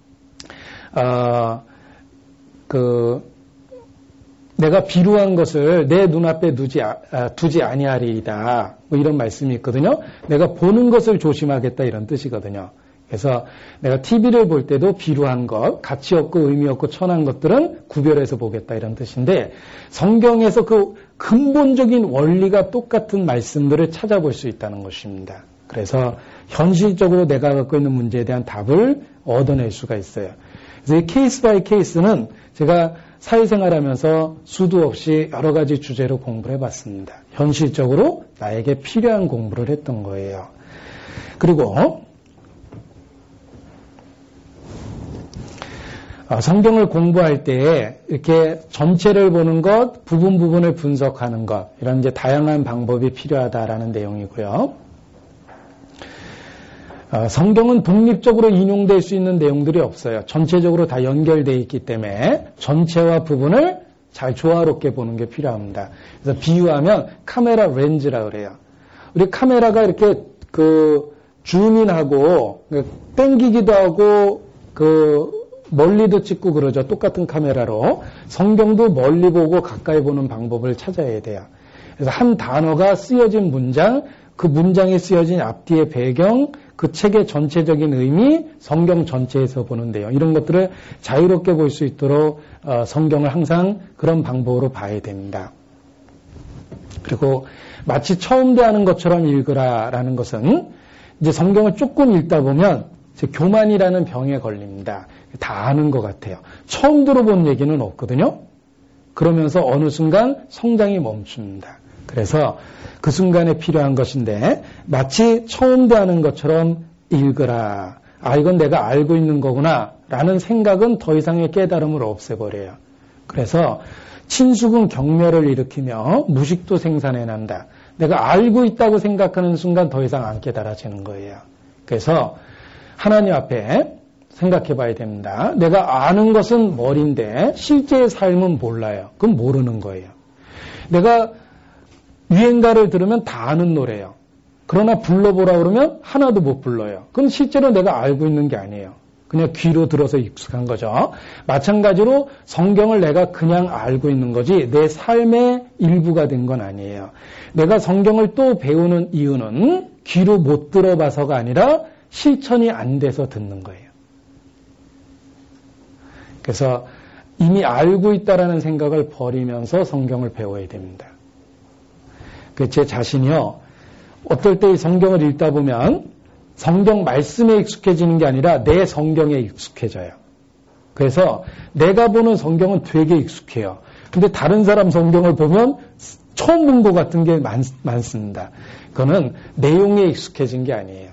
어, 그 내가 비루한 것을 내 눈앞에 두지, 아, 두지 아니하리이다. 뭐 이런 말씀이 있거든요. 내가 보는 것을 조심하겠다 이런 뜻이거든요. 그래서 내가 티비를 볼 때도 비루한 것, 가치 없고 의미 없고 천한 것들은 구별해서 보겠다 이런 뜻인데 성경에서 그 근본적인 원리가 똑같은 말씀들을 찾아볼 수 있다는 것입니다. 그래서 현실적으로 내가 갖고 있는 문제에 대한 답을 얻어낼 수가 있어요. 그래서 이 케이스 바이 케이스는 제가 사회생활하면서 수도 없이 여러 가지 주제로 공부를 해봤습니다. 현실적으로 나에게 필요한 공부를 했던 거예요. 그리고 성경을 공부할 때 이렇게 전체를 보는 것, 부분 부분을 분석하는 것 이런 이제 다양한 방법이 필요하다라는 내용이고요. 성경은 독립적으로 인용될 수 있는 내용들이 없어요. 전체적으로 다 연결되어 있기 때문에 전체와 부분을 잘 조화롭게 보는 게 필요합니다. 그래서 비유하면 카메라 렌즈라 그래요. 우리 카메라가 이렇게 그 줌인하고 땡기기도 하고 그 멀리도 찍고 그러죠. 똑같은 카메라로. 성경도 멀리 보고 가까이 보는 방법을 찾아야 돼요. 그래서 한 단어가 쓰여진 문장, 그 문장이 쓰여진 앞뒤의 배경, 그 책의 전체적인 의미, 성경 전체에서 보는 내용 이런 것들을 자유롭게 볼 수 있도록 성경을 항상 그런 방법으로 봐야 됩니다. 그리고 마치 처음 대하는 것처럼 읽으라라는 것은 이제 성경을 조금 읽다 보면 교만이라는 병에 걸립니다. 다 아는 것 같아요. 처음 들어본 얘기는 없거든요. 그러면서 어느 순간 성장이 멈춥니다. 그래서 그 순간에 필요한 것인데 마치 처음 대하는 것처럼 읽으라. 아, 이건 내가 알고 있는 거구나 라는 생각은 더 이상의 깨달음을 없애버려요. 그래서 친숙은 경멸을 일으키며 무식도 생산해낸다. 내가 알고 있다고 생각하는 순간 더 이상 안 깨달아지는 거예요. 그래서 하나님 앞에 생각해 봐야 됩니다. 내가 아는 것은 머리인데 실제의 삶은 몰라요. 그건 모르는 거예요. 내가 유행가를 들으면 다 아는 노래예요. 그러나 불러보라 그러면 하나도 못 불러요. 그럼 실제로 내가 알고 있는 게 아니에요. 그냥 귀로 들어서 익숙한 거죠. 마찬가지로 성경을 내가 그냥 알고 있는 거지 내 삶의 일부가 된 건 아니에요. 내가 성경을 또 배우는 이유는 귀로 못 들어봐서가 아니라 실천이 안 돼서 듣는 거예요. 그래서 이미 알고 있다라는 생각을 버리면서 성경을 배워야 됩니다. 제 자신이요. 어떨 때 이 성경을 읽다 보면 성경 말씀에 익숙해지는 게 아니라 내 성경에 익숙해져요. 그래서 내가 보는 성경은 되게 익숙해요. 근데 다른 사람 성경을 보면 처음 본 것 같은 게 많, 많습니다. 그거는 내용에 익숙해진 게 아니에요.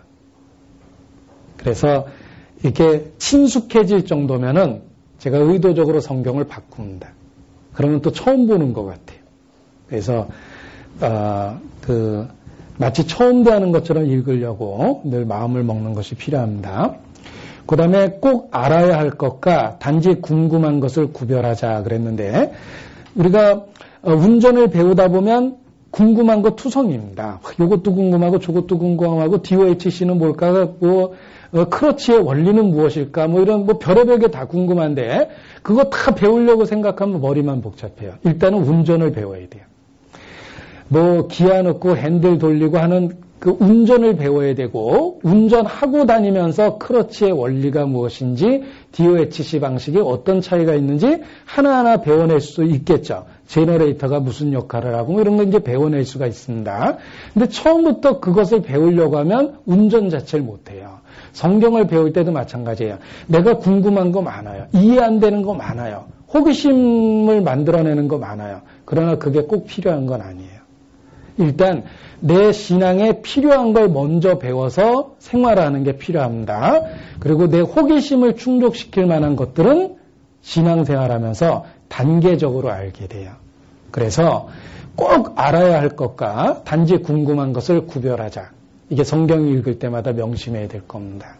그래서 이렇게 친숙해질 정도면은 제가 의도적으로 성경을 바꿉니다. 그러면 또 처음 보는 것 같아요. 그래서 어, 그 마치 처음 대하는 것처럼 읽으려고 늘 마음을 먹는 것이 필요합니다. 그 다음에 꼭 알아야 할 것과 단지 궁금한 것을 구별하자 그랬는데 우리가 운전을 배우다 보면 궁금한 거 투성입니다. 이것도 궁금하고 저것도 궁금하고 디오에이치씨는 뭘까? 뭐 어, 크러치의 원리는 무엇일까? 뭐 이런 뭐 별의별 게 다 궁금한데 그거 다 배우려고 생각하면 머리만 복잡해요. 일단은 운전을 배워야 돼요. 뭐 기아 넣고 핸들 돌리고 하는 그 운전을 배워야 되고 운전하고 다니면서 크러치의 원리가 무엇인지 디오에이치씨 방식이 어떤 차이가 있는지 하나하나 배워낼 수 있겠죠. 제너레이터가 무슨 역할을 하고 뭐 이런 거 이제 배워낼 수가 있습니다. 근데 처음부터 그것을 배우려고 하면 운전 자체를 못해요. 성경을 배울 때도 마찬가지예요. 내가 궁금한 거 많아요. 이해 안 되는 거 많아요. 호기심을 만들어내는 거 많아요. 그러나 그게 꼭 필요한 건 아니에요. 일단 내 신앙에 필요한 걸 먼저 배워서 생활하는 게 필요합니다. 그리고 내 호기심을 충족시킬 만한 것들은 신앙생활하면서 단계적으로 알게 돼요. 그래서 꼭 알아야 할 것과 단지 궁금한 것을 구별하자. 이게 성경 읽을 때마다 명심해야 될 겁니다.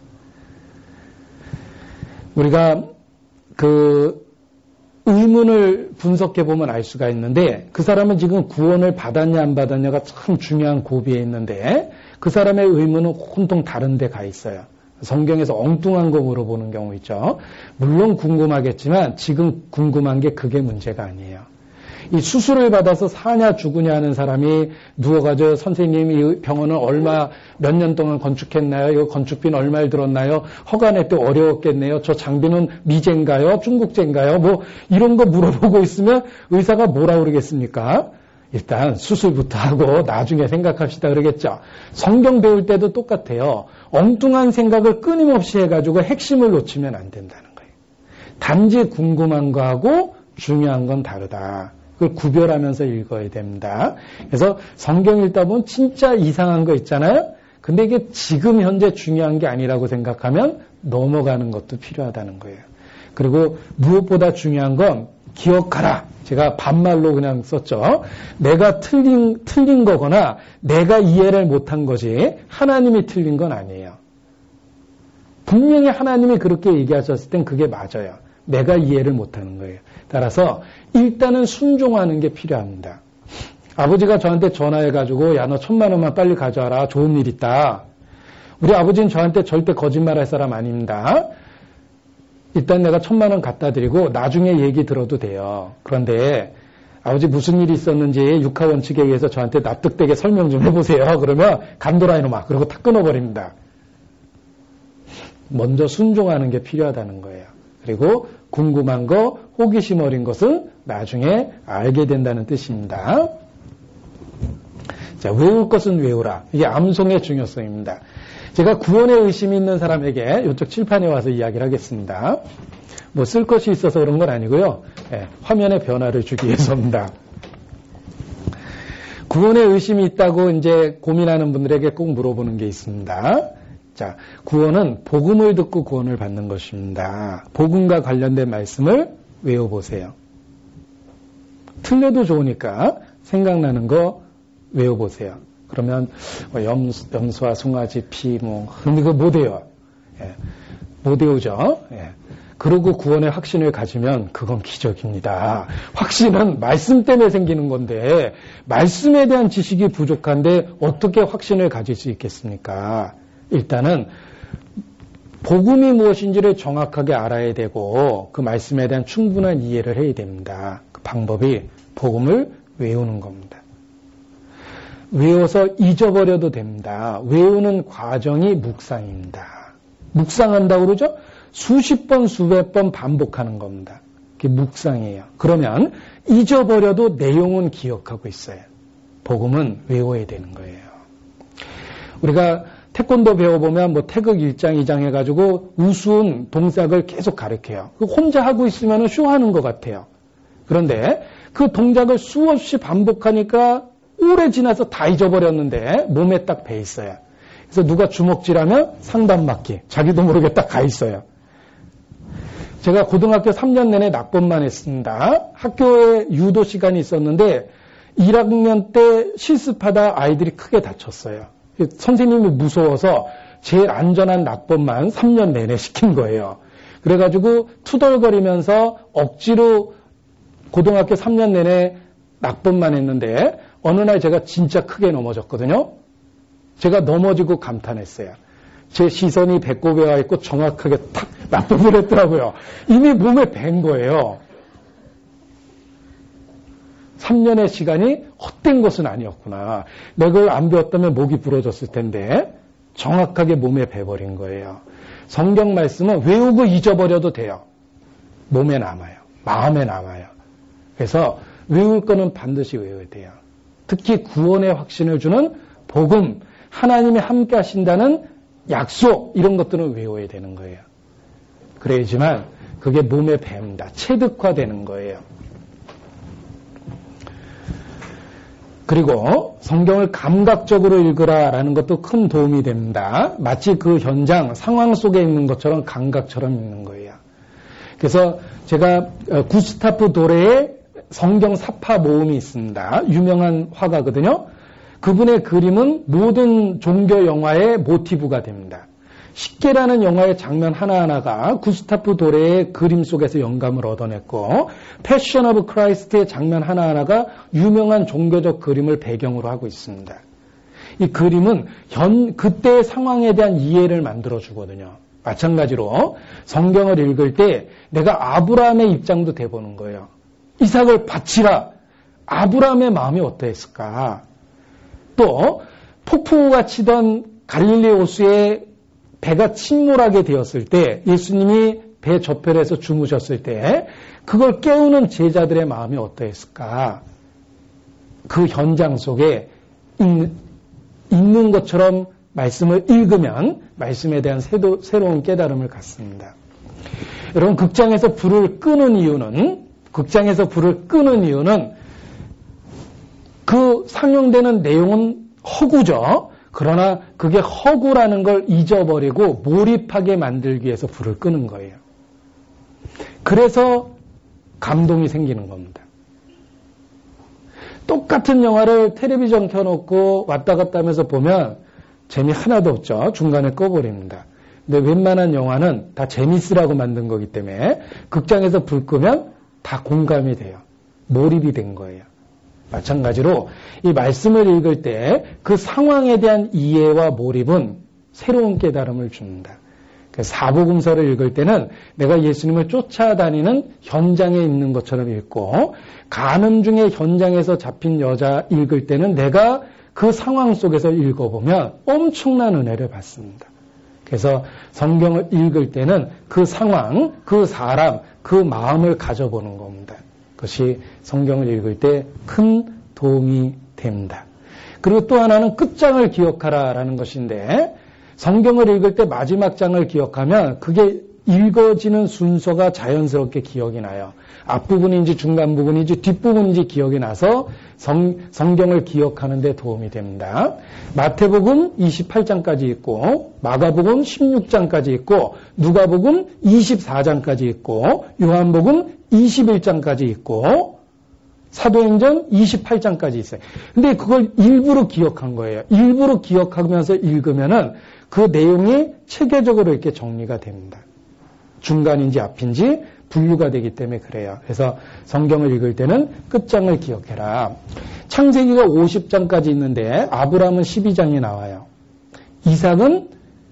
우리가 그 의문을 분석해 보면 알 수가 있는데 그 사람은 지금 구원을 받았냐 안 받았냐가 참 중요한 고비에 있는데 그 사람의 의문은 온통 다른 데 가 있어요. 성경에서 엉뚱한 거 물어보는 경우 있죠. 물론 궁금하겠지만 지금 궁금한 게 그게 문제가 아니에요. 이 수술을 받아서 사냐 죽으냐 하는 사람이 누워가지고 선생님이 이 병원을 얼마 몇 년 동안 건축했나요? 이거 건축비는 얼마를 들었나요? 허가낼 때 어려웠겠네요. 저 장비는 미제인가요? 중국제인가요? 뭐 이런 거 물어보고 있으면 의사가 뭐라 그러겠습니까? 일단 수술부터 하고 나중에 생각합시다 그러겠죠. 성경 배울 때도 똑같아요. 엉뚱한 생각을 끊임없이 해가지고 핵심을 놓치면 안 된다는 거예요. 단지 궁금한 거하고 중요한 건 다르다. 그걸 구별하면서 읽어야 됩니다. 그래서 성경 읽다 보면 진짜 이상한 거 있잖아요. 근데 이게 지금 현재 중요한 게 아니라고 생각하면 넘어가는 것도 필요하다는 거예요. 그리고 무엇보다 중요한 건 기억하라. 제가 반말로 그냥 썼죠. 내가 틀린, 틀린 거거나 내가 이해를 못한 거지 하나님이 틀린 건 아니에요. 분명히 하나님이 그렇게 얘기하셨을 땐 그게 맞아요. 내가 이해를 못하는 거예요. 따라서 일단은 순종하는 게 필요합니다. 아버지가 저한테 전화해가지고 야 너 천만 원만 빨리 가져와라. 좋은 일 있다. 우리 아버지는 저한테 절대 거짓말할 사람 아닙니다. 일단 내가 천만 원 갖다 드리고 나중에 얘기 들어도 돼요. 그런데 아버지 무슨 일이 있었는지 육하 원칙에 의해서 저한테 납득되게 설명 좀 해보세요. 그러면 간도라 이놈아. 그러고 탁 끊어버립니다. 먼저 순종하는 게 필요하다는 거예요. 그리고 궁금한 거, 호기심 어린 것은 나중에 알게 된다는 뜻입니다. 자, 외울 것은 외우라. 이게 암송의 중요성입니다. 제가 구원에 의심이 있는 사람에게 이쪽 칠판에 와서 이야기를 하겠습니다. 뭐 쓸 것이 있어서 그런 건 아니고요. 네, 화면에 변화를 주기 위해서입니다. 구원에 의심이 있다고 이제 고민하는 분들에게 꼭 물어보는 게 있습니다. 자, 구원은 복음을 듣고 구원을 받는 것입니다. 복음과 관련된 말씀을 외워보세요. 틀려도 좋으니까 생각나는 거 외워보세요. 그러면 뭐 염수, 염소와 송아지 피 뭐 근데 그거 못 외워요. 예, 못 외우죠. 예. 그러고 구원의 확신을 가지면 그건 기적입니다. 확신은 말씀 때문에 생기는 건데 말씀에 대한 지식이 부족한데 어떻게 확신을 가질 수 있겠습니까? 일단은 복음이 무엇인지를 정확하게 알아야 되고 그 말씀에 대한 충분한 이해를 해야 됩니다. 그 방법이 복음을 외우는 겁니다. 외워서 잊어버려도 됩니다. 외우는 과정이 묵상입니다. 묵상한다고 그러죠? 수십 번, 수백 번 반복하는 겁니다. 그게 묵상이에요. 그러면 잊어버려도 내용은 기억하고 있어요. 복음은 외워야 되는 거예요. 우리가 태권도 배워보면 뭐 태극 일 장, 이 장 해가지고 우스운 동작을 계속 가르쳐요. 혼자 하고 있으면 쇼하는 것 같아요. 그런데 그 동작을 수없이 반복하니까 오래 지나서 다 잊어버렸는데 몸에 딱 배 있어요. 그래서 누가 주먹질하면 상담받기. 자기도 모르게 딱 가 있어요. 제가 고등학교 삼 년 내내 낙법만 했습니다. 학교에 유도 시간이 있었는데 일 학년 때 실습하다 아이들이 크게 다쳤어요. 선생님이 무서워서 제일 안전한 낙법만 삼 년 내내 시킨 거예요. 그래가지고 투덜거리면서 억지로 고등학교 삼 년 내내 낙법만 했는데 어느 날 제가 진짜 크게 넘어졌거든요. 제가 넘어지고 감탄했어요. 제 시선이 배꼽에 와 있고 정확하게 탁 낙법을 했더라고요. 이미 몸에 밴 거예요. 삼 년의 시간이 헛된 것은 아니었구나. 내가 그걸 안 배웠다면 목이 부러졌을 텐데 정확하게 몸에 배버린 거예요. 성경 말씀은 외우고 잊어버려도 돼요. 몸에 남아요. 마음에 남아요. 그래서 외울 거는 반드시 외워야 돼요. 특히 구원의 확신을 주는 복음, 하나님이 함께 하신다는 약속, 이런 것들은 외워야 되는 거예요. 그래야지만 그게 몸에 밴다. 체득화되는 거예요. 그리고 성경을 감각적으로 읽으라라는 것도 큰 도움이 됩니다. 마치 그 현장, 상황 속에 있는 것처럼 감각처럼 읽는 거예요. 그래서 제가 구스타프 도레의 성경 사파 모음이 있습니다. 유명한 화가거든요. 그분의 그림은 모든 종교 영화의 모티브가 됩니다. 십계라는 영화의 장면 하나하나가 구스타프 도레의 그림 속에서 영감을 얻어냈고 패션 오브 크라이스트의 장면 하나하나가 유명한 종교적 그림을 배경으로 하고 있습니다. 이 그림은 현 그때의 상황에 대한 이해를 만들어주거든요. 마찬가지로 성경을 읽을 때 내가 아브라함의 입장도 돼보는 거예요. 이삭을 바치라. 아브라함의 마음이 어떠했을까? 또 폭풍우가 치던 갈릴리 호수에 배가 침몰하게 되었을 때 예수님이 배 저편에서 주무셨을 때 그걸 깨우는 제자들의 마음이 어떠했을까? 그 현장 속에 있는 것처럼 말씀을 읽으면 말씀에 대한 새도, 새로운 깨달음을 갖습니다. 여러분 극장에서 불을 끄는 이유는 극장에서 불을 끄는 이유는 그 상영되는 내용은 허구죠. 그러나 그게 허구라는 걸 잊어버리고 몰입하게 만들기 위해서 불을 끄는 거예요. 그래서 감동이 생기는 겁니다. 똑같은 영화를 텔레비전 켜놓고 왔다 갔다 하면서 보면 재미 하나도 없죠. 중간에 꺼버립니다. 근데 웬만한 영화는 다 재밌으라고 만든 거기 때문에 극장에서 불 끄면 다 공감이 돼요. 몰입이 된 거예요. 마찬가지로 이 말씀을 읽을 때 그 상황에 대한 이해와 몰입은 새로운 깨달음을 줍니다. 사복음서를 읽을 때는 내가 예수님을 쫓아다니는 현장에 있는 것처럼 읽고 간음 중에 현장에서 잡힌 여자 읽을 때는 내가 그 상황 속에서 읽어보면 엄청난 은혜를 받습니다. 그래서 성경을 읽을 때는 그 상황, 그 사람, 그 마음을 가져보는 겁니다. 그것이 성경을 읽을 때 큰 도움이 됩니다. 그리고 또 하나는 끝장을 기억하라라는 것인데 성경을 읽을 때 마지막 장을 기억하면 그게 읽어지는 순서가 자연스럽게 기억이 나요. 앞부분인지 중간 부분인지 뒷부분인지 기억이 나서 성, 성경을 기억하는 데 도움이 됩니다. 마태복음 이십팔 장까지 있고 마가복음 십육 장까지 있고 누가복음 이십사 장까지 있고 요한복음 이십일 장까지 있고 사도행전 이십팔 장까지 있어요. 근데 그걸 일부러 기억한 거예요. 일부러 기억하면서 읽으면은 그 내용이 체계적으로 이렇게 정리가 됩니다. 중간인지 앞인지 분류가 되기 때문에 그래요. 그래서 성경을 읽을 때는 끝장을 기억해라. 창세기가 오십 장까지 있는데 아브라함은 십이 장이 나와요. 이삭은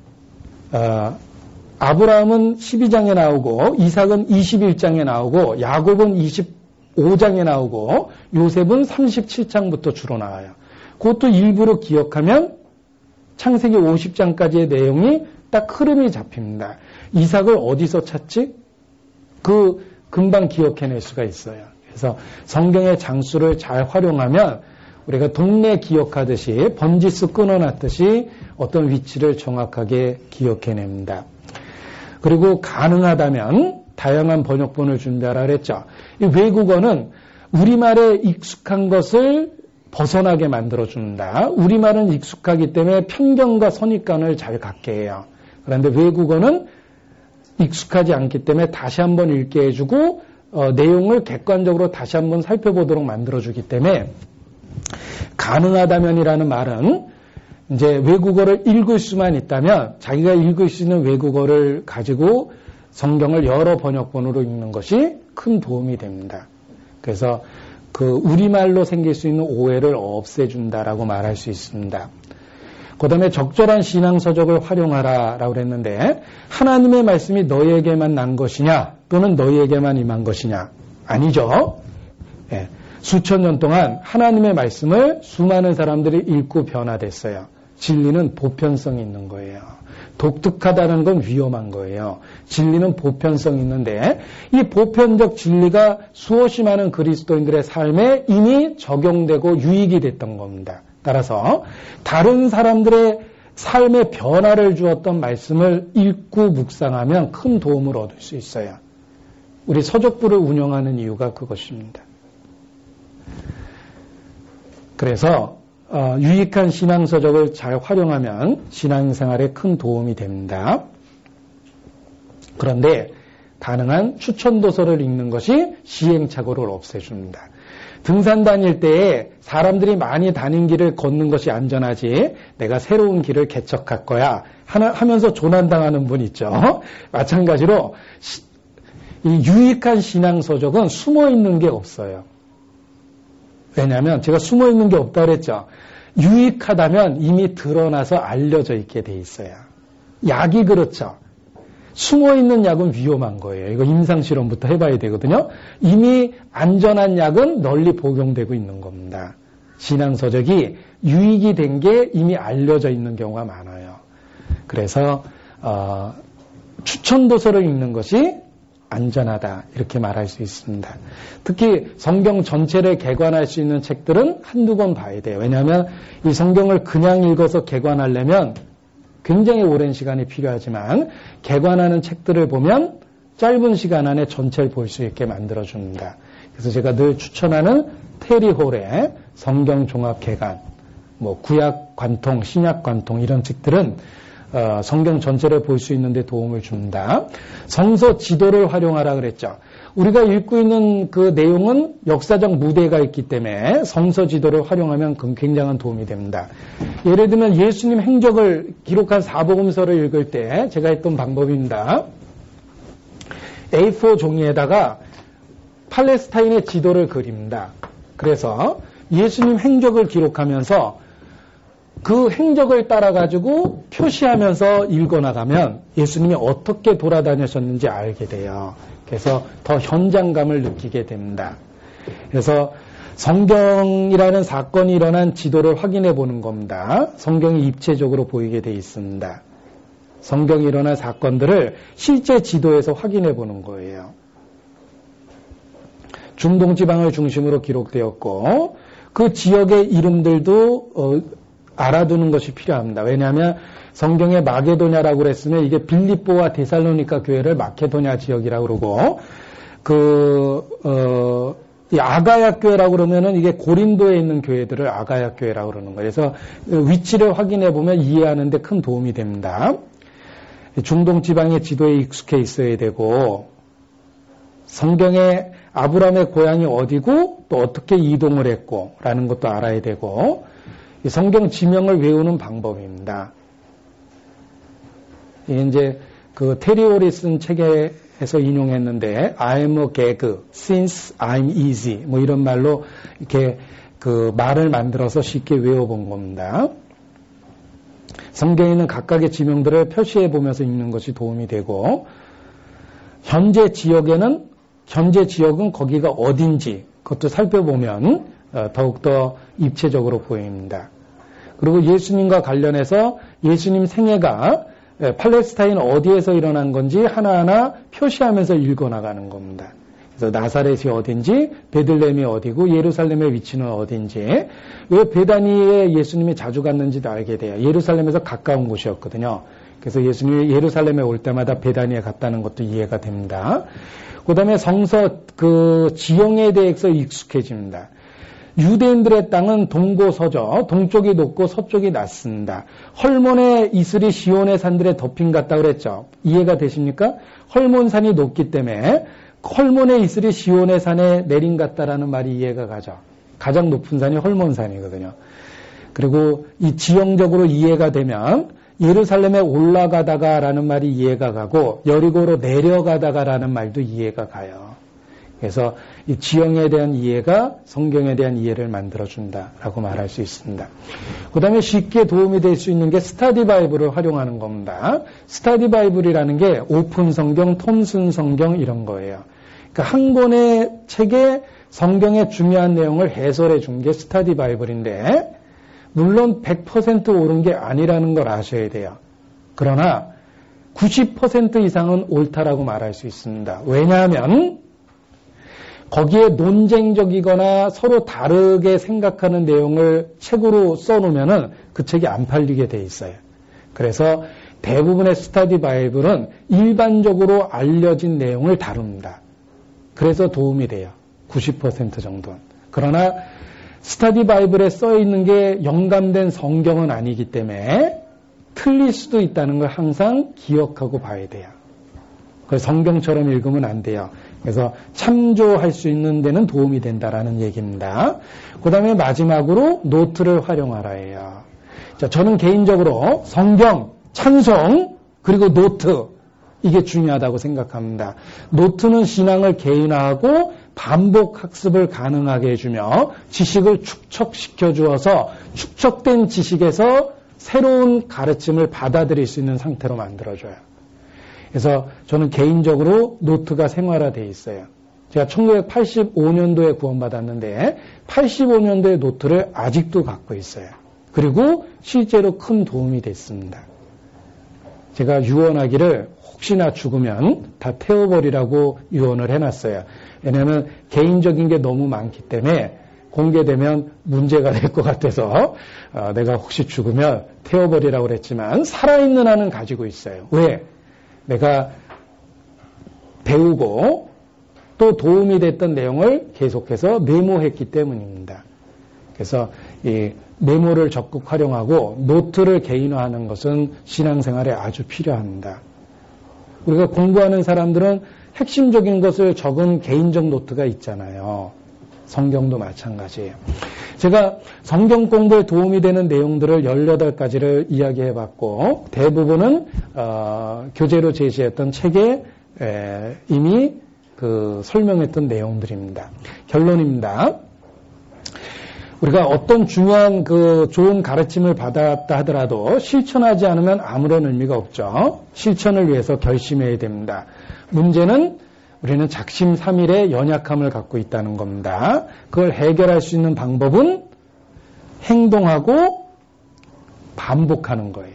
어, 아브라함은 십이 장에 나오고 이삭은 이십일 장에 나오고 야곱은 이십오 장에 나오고 요셉은 삼십칠 장부터 주로 나와요. 그것도 일부러 기억하면 창세기 오십 장까지의 내용이 딱 흐름이 잡힙니다. 이삭을 어디서 찾지? 그 금방 기억해낼 수가 있어요. 그래서 성경의 장수를 잘 활용하면 우리가 동네 기억하듯이 번지수 끊어놨듯이 어떤 위치를 정확하게 기억해냅니다. 그리고 가능하다면 다양한 번역본을 준비하라 그랬죠. 이 외국어는 우리말에 익숙한 것을 벗어나게 만들어준다. 우리말은 익숙하기 때문에 편견과 선입관을 잘 갖게 해요. 그런데 외국어는 익숙하지 않기 때문에 다시 한번 읽게 해주고 어, 내용을 객관적으로 다시 한번 살펴보도록 만들어주기 때문에 가능하다면이라는 말은 이제 외국어를 읽을 수만 있다면 자기가 읽을 수 있는 외국어를 가지고 성경을 여러 번역본으로 읽는 것이 큰 도움이 됩니다. 그래서 그 우리말로 생길 수 있는 오해를 없애준다라고 말할 수 있습니다. 그 다음에 적절한 신앙서적을 활용하라라고 그랬는데 하나님의 말씀이 너희에게만 난 것이냐 또는 너희에게만 임한 것이냐? 아니죠. 예. 수천 년 동안 하나님의 말씀을 수많은 사람들이 읽고 변화됐어요. 진리는 보편성이 있는 거예요. 독특하다는 건 위험한 거예요. 진리는 보편성이 있는데 이 보편적 진리가 수없이 많은 그리스도인들의 삶에 이미 적용되고 유익이 됐던 겁니다. 따라서 다른 사람들의 삶에 변화를 주었던 말씀을 읽고 묵상하면 큰 도움을 얻을 수 있어요. 우리 서적부를 운영하는 이유가 그것입니다. 그래서 어, 유익한 신앙서적을 잘 활용하면 신앙생활에 큰 도움이 됩니다. 그런데 가능한 추천도서를 읽는 것이 시행착오를 없애줍니다. 등산 다닐 때에 사람들이 많이 다닌 길을 걷는 것이 안전하지 내가 새로운 길을 개척할 거야 하나, 하면서 조난당하는 분 있죠. 마찬가지로 시, 이 유익한 신앙서적은 숨어있는 게 없어요. 왜냐하면 제가 숨어있는 게 없다고 그랬죠. 유익하다면 이미 드러나서 알려져 있게 돼 있어요. 약이 그렇죠. 숨어있는 약은 위험한 거예요. 이거 임상실험부터 해봐야 되거든요. 이미 안전한 약은 널리 복용되고 있는 겁니다. 신앙서적이 유익이 된 게 이미 알려져 있는 경우가 많아요. 그래서 어, 추천도서를 읽는 것이 안전하다 이렇게 말할 수 있습니다. 특히 성경 전체를 개관할 수 있는 책들은 한두 권 봐야 돼요. 왜냐하면 이 성경을 그냥 읽어서 개관하려면 굉장히 오랜 시간이 필요하지만 개관하는 책들을 보면 짧은 시간 안에 전체를 볼 수 있게 만들어줍니다. 그래서 제가 늘 추천하는 테리 홀의 성경 종합 개관, 뭐 구약 관통, 신약 관통 이런 책들은 어, 성경 전체를 볼 수 있는 데 도움을 줍니다. 성서 지도를 활용하라 그랬죠. 우리가 읽고 있는 그 내용은 역사적 무대가 있기 때문에 성서 지도를 활용하면 굉장한 도움이 됩니다. 예를 들면 예수님 행적을 기록한 사복음서를 읽을 때 제가 했던 방법입니다. 에이 사 종이에다가 팔레스타인의 지도를 그립니다. 그래서 예수님 행적을 기록하면서 그 행적을 따라가지고 표시하면서 읽어나가면 예수님이 어떻게 돌아다니셨는지 알게 돼요. 그래서 더 현장감을 느끼게 됩니다. 그래서 성경이라는 사건이 일어난 지도를 확인해 보는 겁니다. 성경이 입체적으로 보이게 돼 있습니다. 성경이 일어난 사건들을 실제 지도에서 확인해 보는 거예요. 중동 지방을 중심으로 기록되었고 그 지역의 이름들도 어, 알아두는 것이 필요합니다. 왜냐하면 성경에 마게도냐라고 그랬으면 이게 빌립보와 데살로니가 교회를 마케도냐 지역이라고 그러고 그 어, 이 아가야 교회라고 그러면은 이게 고린도에 있는 교회들을 아가야 교회라고 그러는 거예요. 그래서 위치를 확인해 보면 이해하는 데 큰 도움이 됩니다. 중동 지방의 지도에 익숙해 있어야 되고 성경에 아브라함의 고향이 어디고 또 어떻게 이동을 했고 라는 것도 알아야 되고 성경 지명을 외우는 방법입니다. 이게 이제 그 테리 홀이 쓴 책에서 인용했는데 I'm a gag since I'm easy 뭐 이런 말로 이렇게 그 말을 만들어서 쉽게 외워본 겁니다. 성경에 있는 각각의 지명들을 표시해 보면서 읽는 것이 도움이 되고 현재 지역에는 현재 지역은 거기가 어딘지 그것도 살펴보면 더욱더 입체적으로 보입니다. 그리고 예수님과 관련해서 예수님 생애가 팔레스타인 어디에서 일어난 건지 하나하나 표시하면서 읽어나가는 겁니다. 그래서 나사렛이 어딘지, 베들레헴이 어디고, 예루살렘의 위치는 어딘지, 왜 베다니에 예수님이 자주 갔는지도 알게 돼요. 예루살렘에서 가까운 곳이었거든요. 그래서 예수님이 예루살렘에 올 때마다 베다니에 갔다는 것도 이해가 됩니다. 그 다음에 성서 그 지형에 대해서 익숙해집니다. 유대인들의 땅은 동고서저, 동쪽이 높고 서쪽이 낮습니다. 헐몬의 이슬이 시온의 산들에 덮인 같다 그랬죠. 이해가 되십니까? 헐몬산이 높기 때문에 헐몬의 이슬이 시온의 산에 내린 같다라는 말이 이해가 가죠. 가장 높은 산이 헐몬산이거든요. 그리고 이 지형적으로 이해가 되면 예루살렘에 올라가다가라는 말이 이해가 가고 여리고로 내려가다가라는 말도 이해가 가요. 그래서 이 지형에 대한 이해가 성경에 대한 이해를 만들어준다라고 말할 수 있습니다. 그 다음에 쉽게 도움이 될 수 있는 게 스터디 바이블을 활용하는 겁니다. 스터디 바이블이라는 게 오픈 성경, 톰슨 성경 이런 거예요. 그러니까 한 권의 책에 성경의 중요한 내용을 해설해 준 게 스터디 바이블인데 물론 백 퍼센트 옳은 게 아니라는 걸 아셔야 돼요. 그러나 구십 퍼센트 이상은 옳다라고 말할 수 있습니다. 왜냐하면 거기에 논쟁적이거나 서로 다르게 생각하는 내용을 책으로 써놓으면 그 책이 안 팔리게 돼 있어요. 그래서 대부분의 스터디 바이블은 일반적으로 알려진 내용을 다룹니다. 그래서 도움이 돼요. 구십 퍼센트 정도는. 그러나 스터디 바이블에 써 있는 게 영감된 성경은 아니기 때문에 틀릴 수도 있다는 걸 항상 기억하고 봐야 돼요. 그래서 성경처럼 읽으면 안 돼요. 그래서 참조할 수 있는 데는 도움이 된다라는 얘기입니다. 그 다음에 마지막으로 노트를 활용하라예요. 자, 저는 개인적으로 성경, 찬송, 그리고 노트 이게 중요하다고 생각합니다. 노트는 신앙을 개인화하고 반복 학습을 가능하게 해주며 지식을 축적시켜 주어서 축적된 지식에서 새로운 가르침을 받아들일 수 있는 상태로 만들어줘요. 그래서 저는 개인적으로 노트가 생활화되어 있어요. 제가 천구백팔십오 년도에 구원받았는데 팔십오 년도의 노트를 아직도 갖고 있어요. 그리고 실제로 큰 도움이 됐습니다. 제가 유언하기를 혹시나 죽으면 다 태워버리라고 유언을 해놨어요. 왜냐하면 개인적인 게 너무 많기 때문에 공개되면 문제가 될 것 같아서 어, 내가 혹시 죽으면 태워버리라고 그랬지만 살아있는 한은 가지고 있어요. 왜? 내가 배우고 또 도움이 됐던 내용을 계속해서 메모했기 때문입니다. 그래서 이 메모를 적극 활용하고 노트를 개인화하는 것은 신앙생활에 아주 필요합니다. 우리가 공부하는 사람들은 핵심적인 것을 적은 개인적 노트가 있잖아요. 성경도 마찬가지예요. 제가 성경 공부에 도움이 되는 내용들을 열여덟 가지를 이야기해봤고 대부분은 어, 교재로 제시했던 책에 에, 이미 그 설명했던 내용들입니다. 결론입니다. 우리가 어떤 중요한 그 좋은 가르침을 받았다 하더라도 실천하지 않으면 아무런 의미가 없죠. 실천을 위해서 결심해야 됩니다. 문제는 우리는 작심삼일의 연약함을 갖고 있다는 겁니다. 그걸 해결할 수 있는 방법은 행동하고 반복하는 거예요.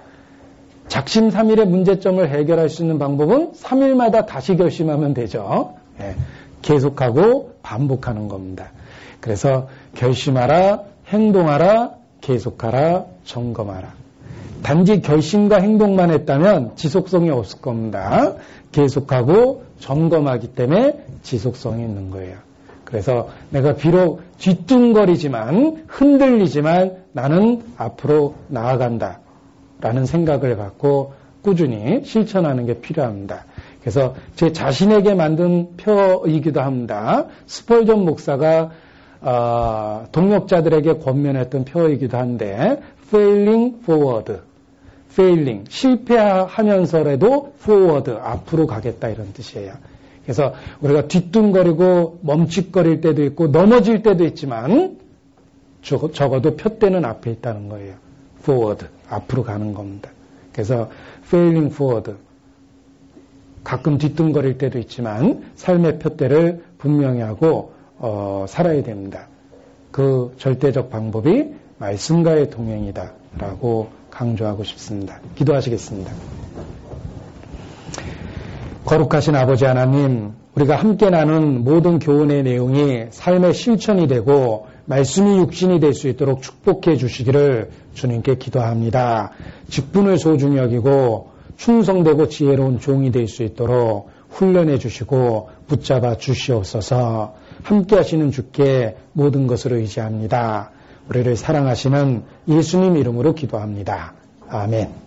작심삼일의 문제점을 해결할 수 있는 방법은 삼 일마다 다시 결심하면 되죠. 예, 계속하고 반복하는 겁니다. 그래서 결심하라, 행동하라, 계속하라, 점검하라. 단지 결심과 행동만 했다면 지속성이 없을 겁니다. 계속하고 점검하기 때문에 지속성이 있는 거예요. 그래서 내가 비록 뒤뚱거리지만 흔들리지만 나는 앞으로 나아간다 라는 생각을 갖고 꾸준히 실천하는 게 필요합니다. 그래서 제 자신에게 만든 표이기도 합니다. 스펄전 목사가 어, 동역자들에게 권면했던 표이기도 한데 failing forward, failing, 실패하면서라도 forward, 앞으로 가겠다 이런 뜻이에요. 그래서 우리가 뒤뚱거리고 멈칫거릴 때도 있고 넘어질 때도 있지만 적, 적어도 표대는 앞에 있다는 거예요. forward, 앞으로 가는 겁니다. 그래서 failing forward, 가끔 뒤뚱거릴 때도 있지만 삶의 표대를 분명히 하고 어, 살아야 됩니다. 그 절대적 방법이 말씀과의 동행이다 라고 강조하고 싶습니다. 기도하시겠습니다. 거룩하신 아버지 하나님, 우리가 함께 나눈 모든 교훈의 내용이 삶의 실천이 되고 말씀이 육신이 될 수 있도록 축복해 주시기를 주님께 기도합니다. 직분을 소중히 여기고 충성되고 지혜로운 종이 될 수 있도록 훈련해 주시고 붙잡아 주시옵소서. 함께 하시는 주께 모든 것을 의지합니다. 우리를 사랑하시는 예수님 이름으로 기도합니다. 아멘.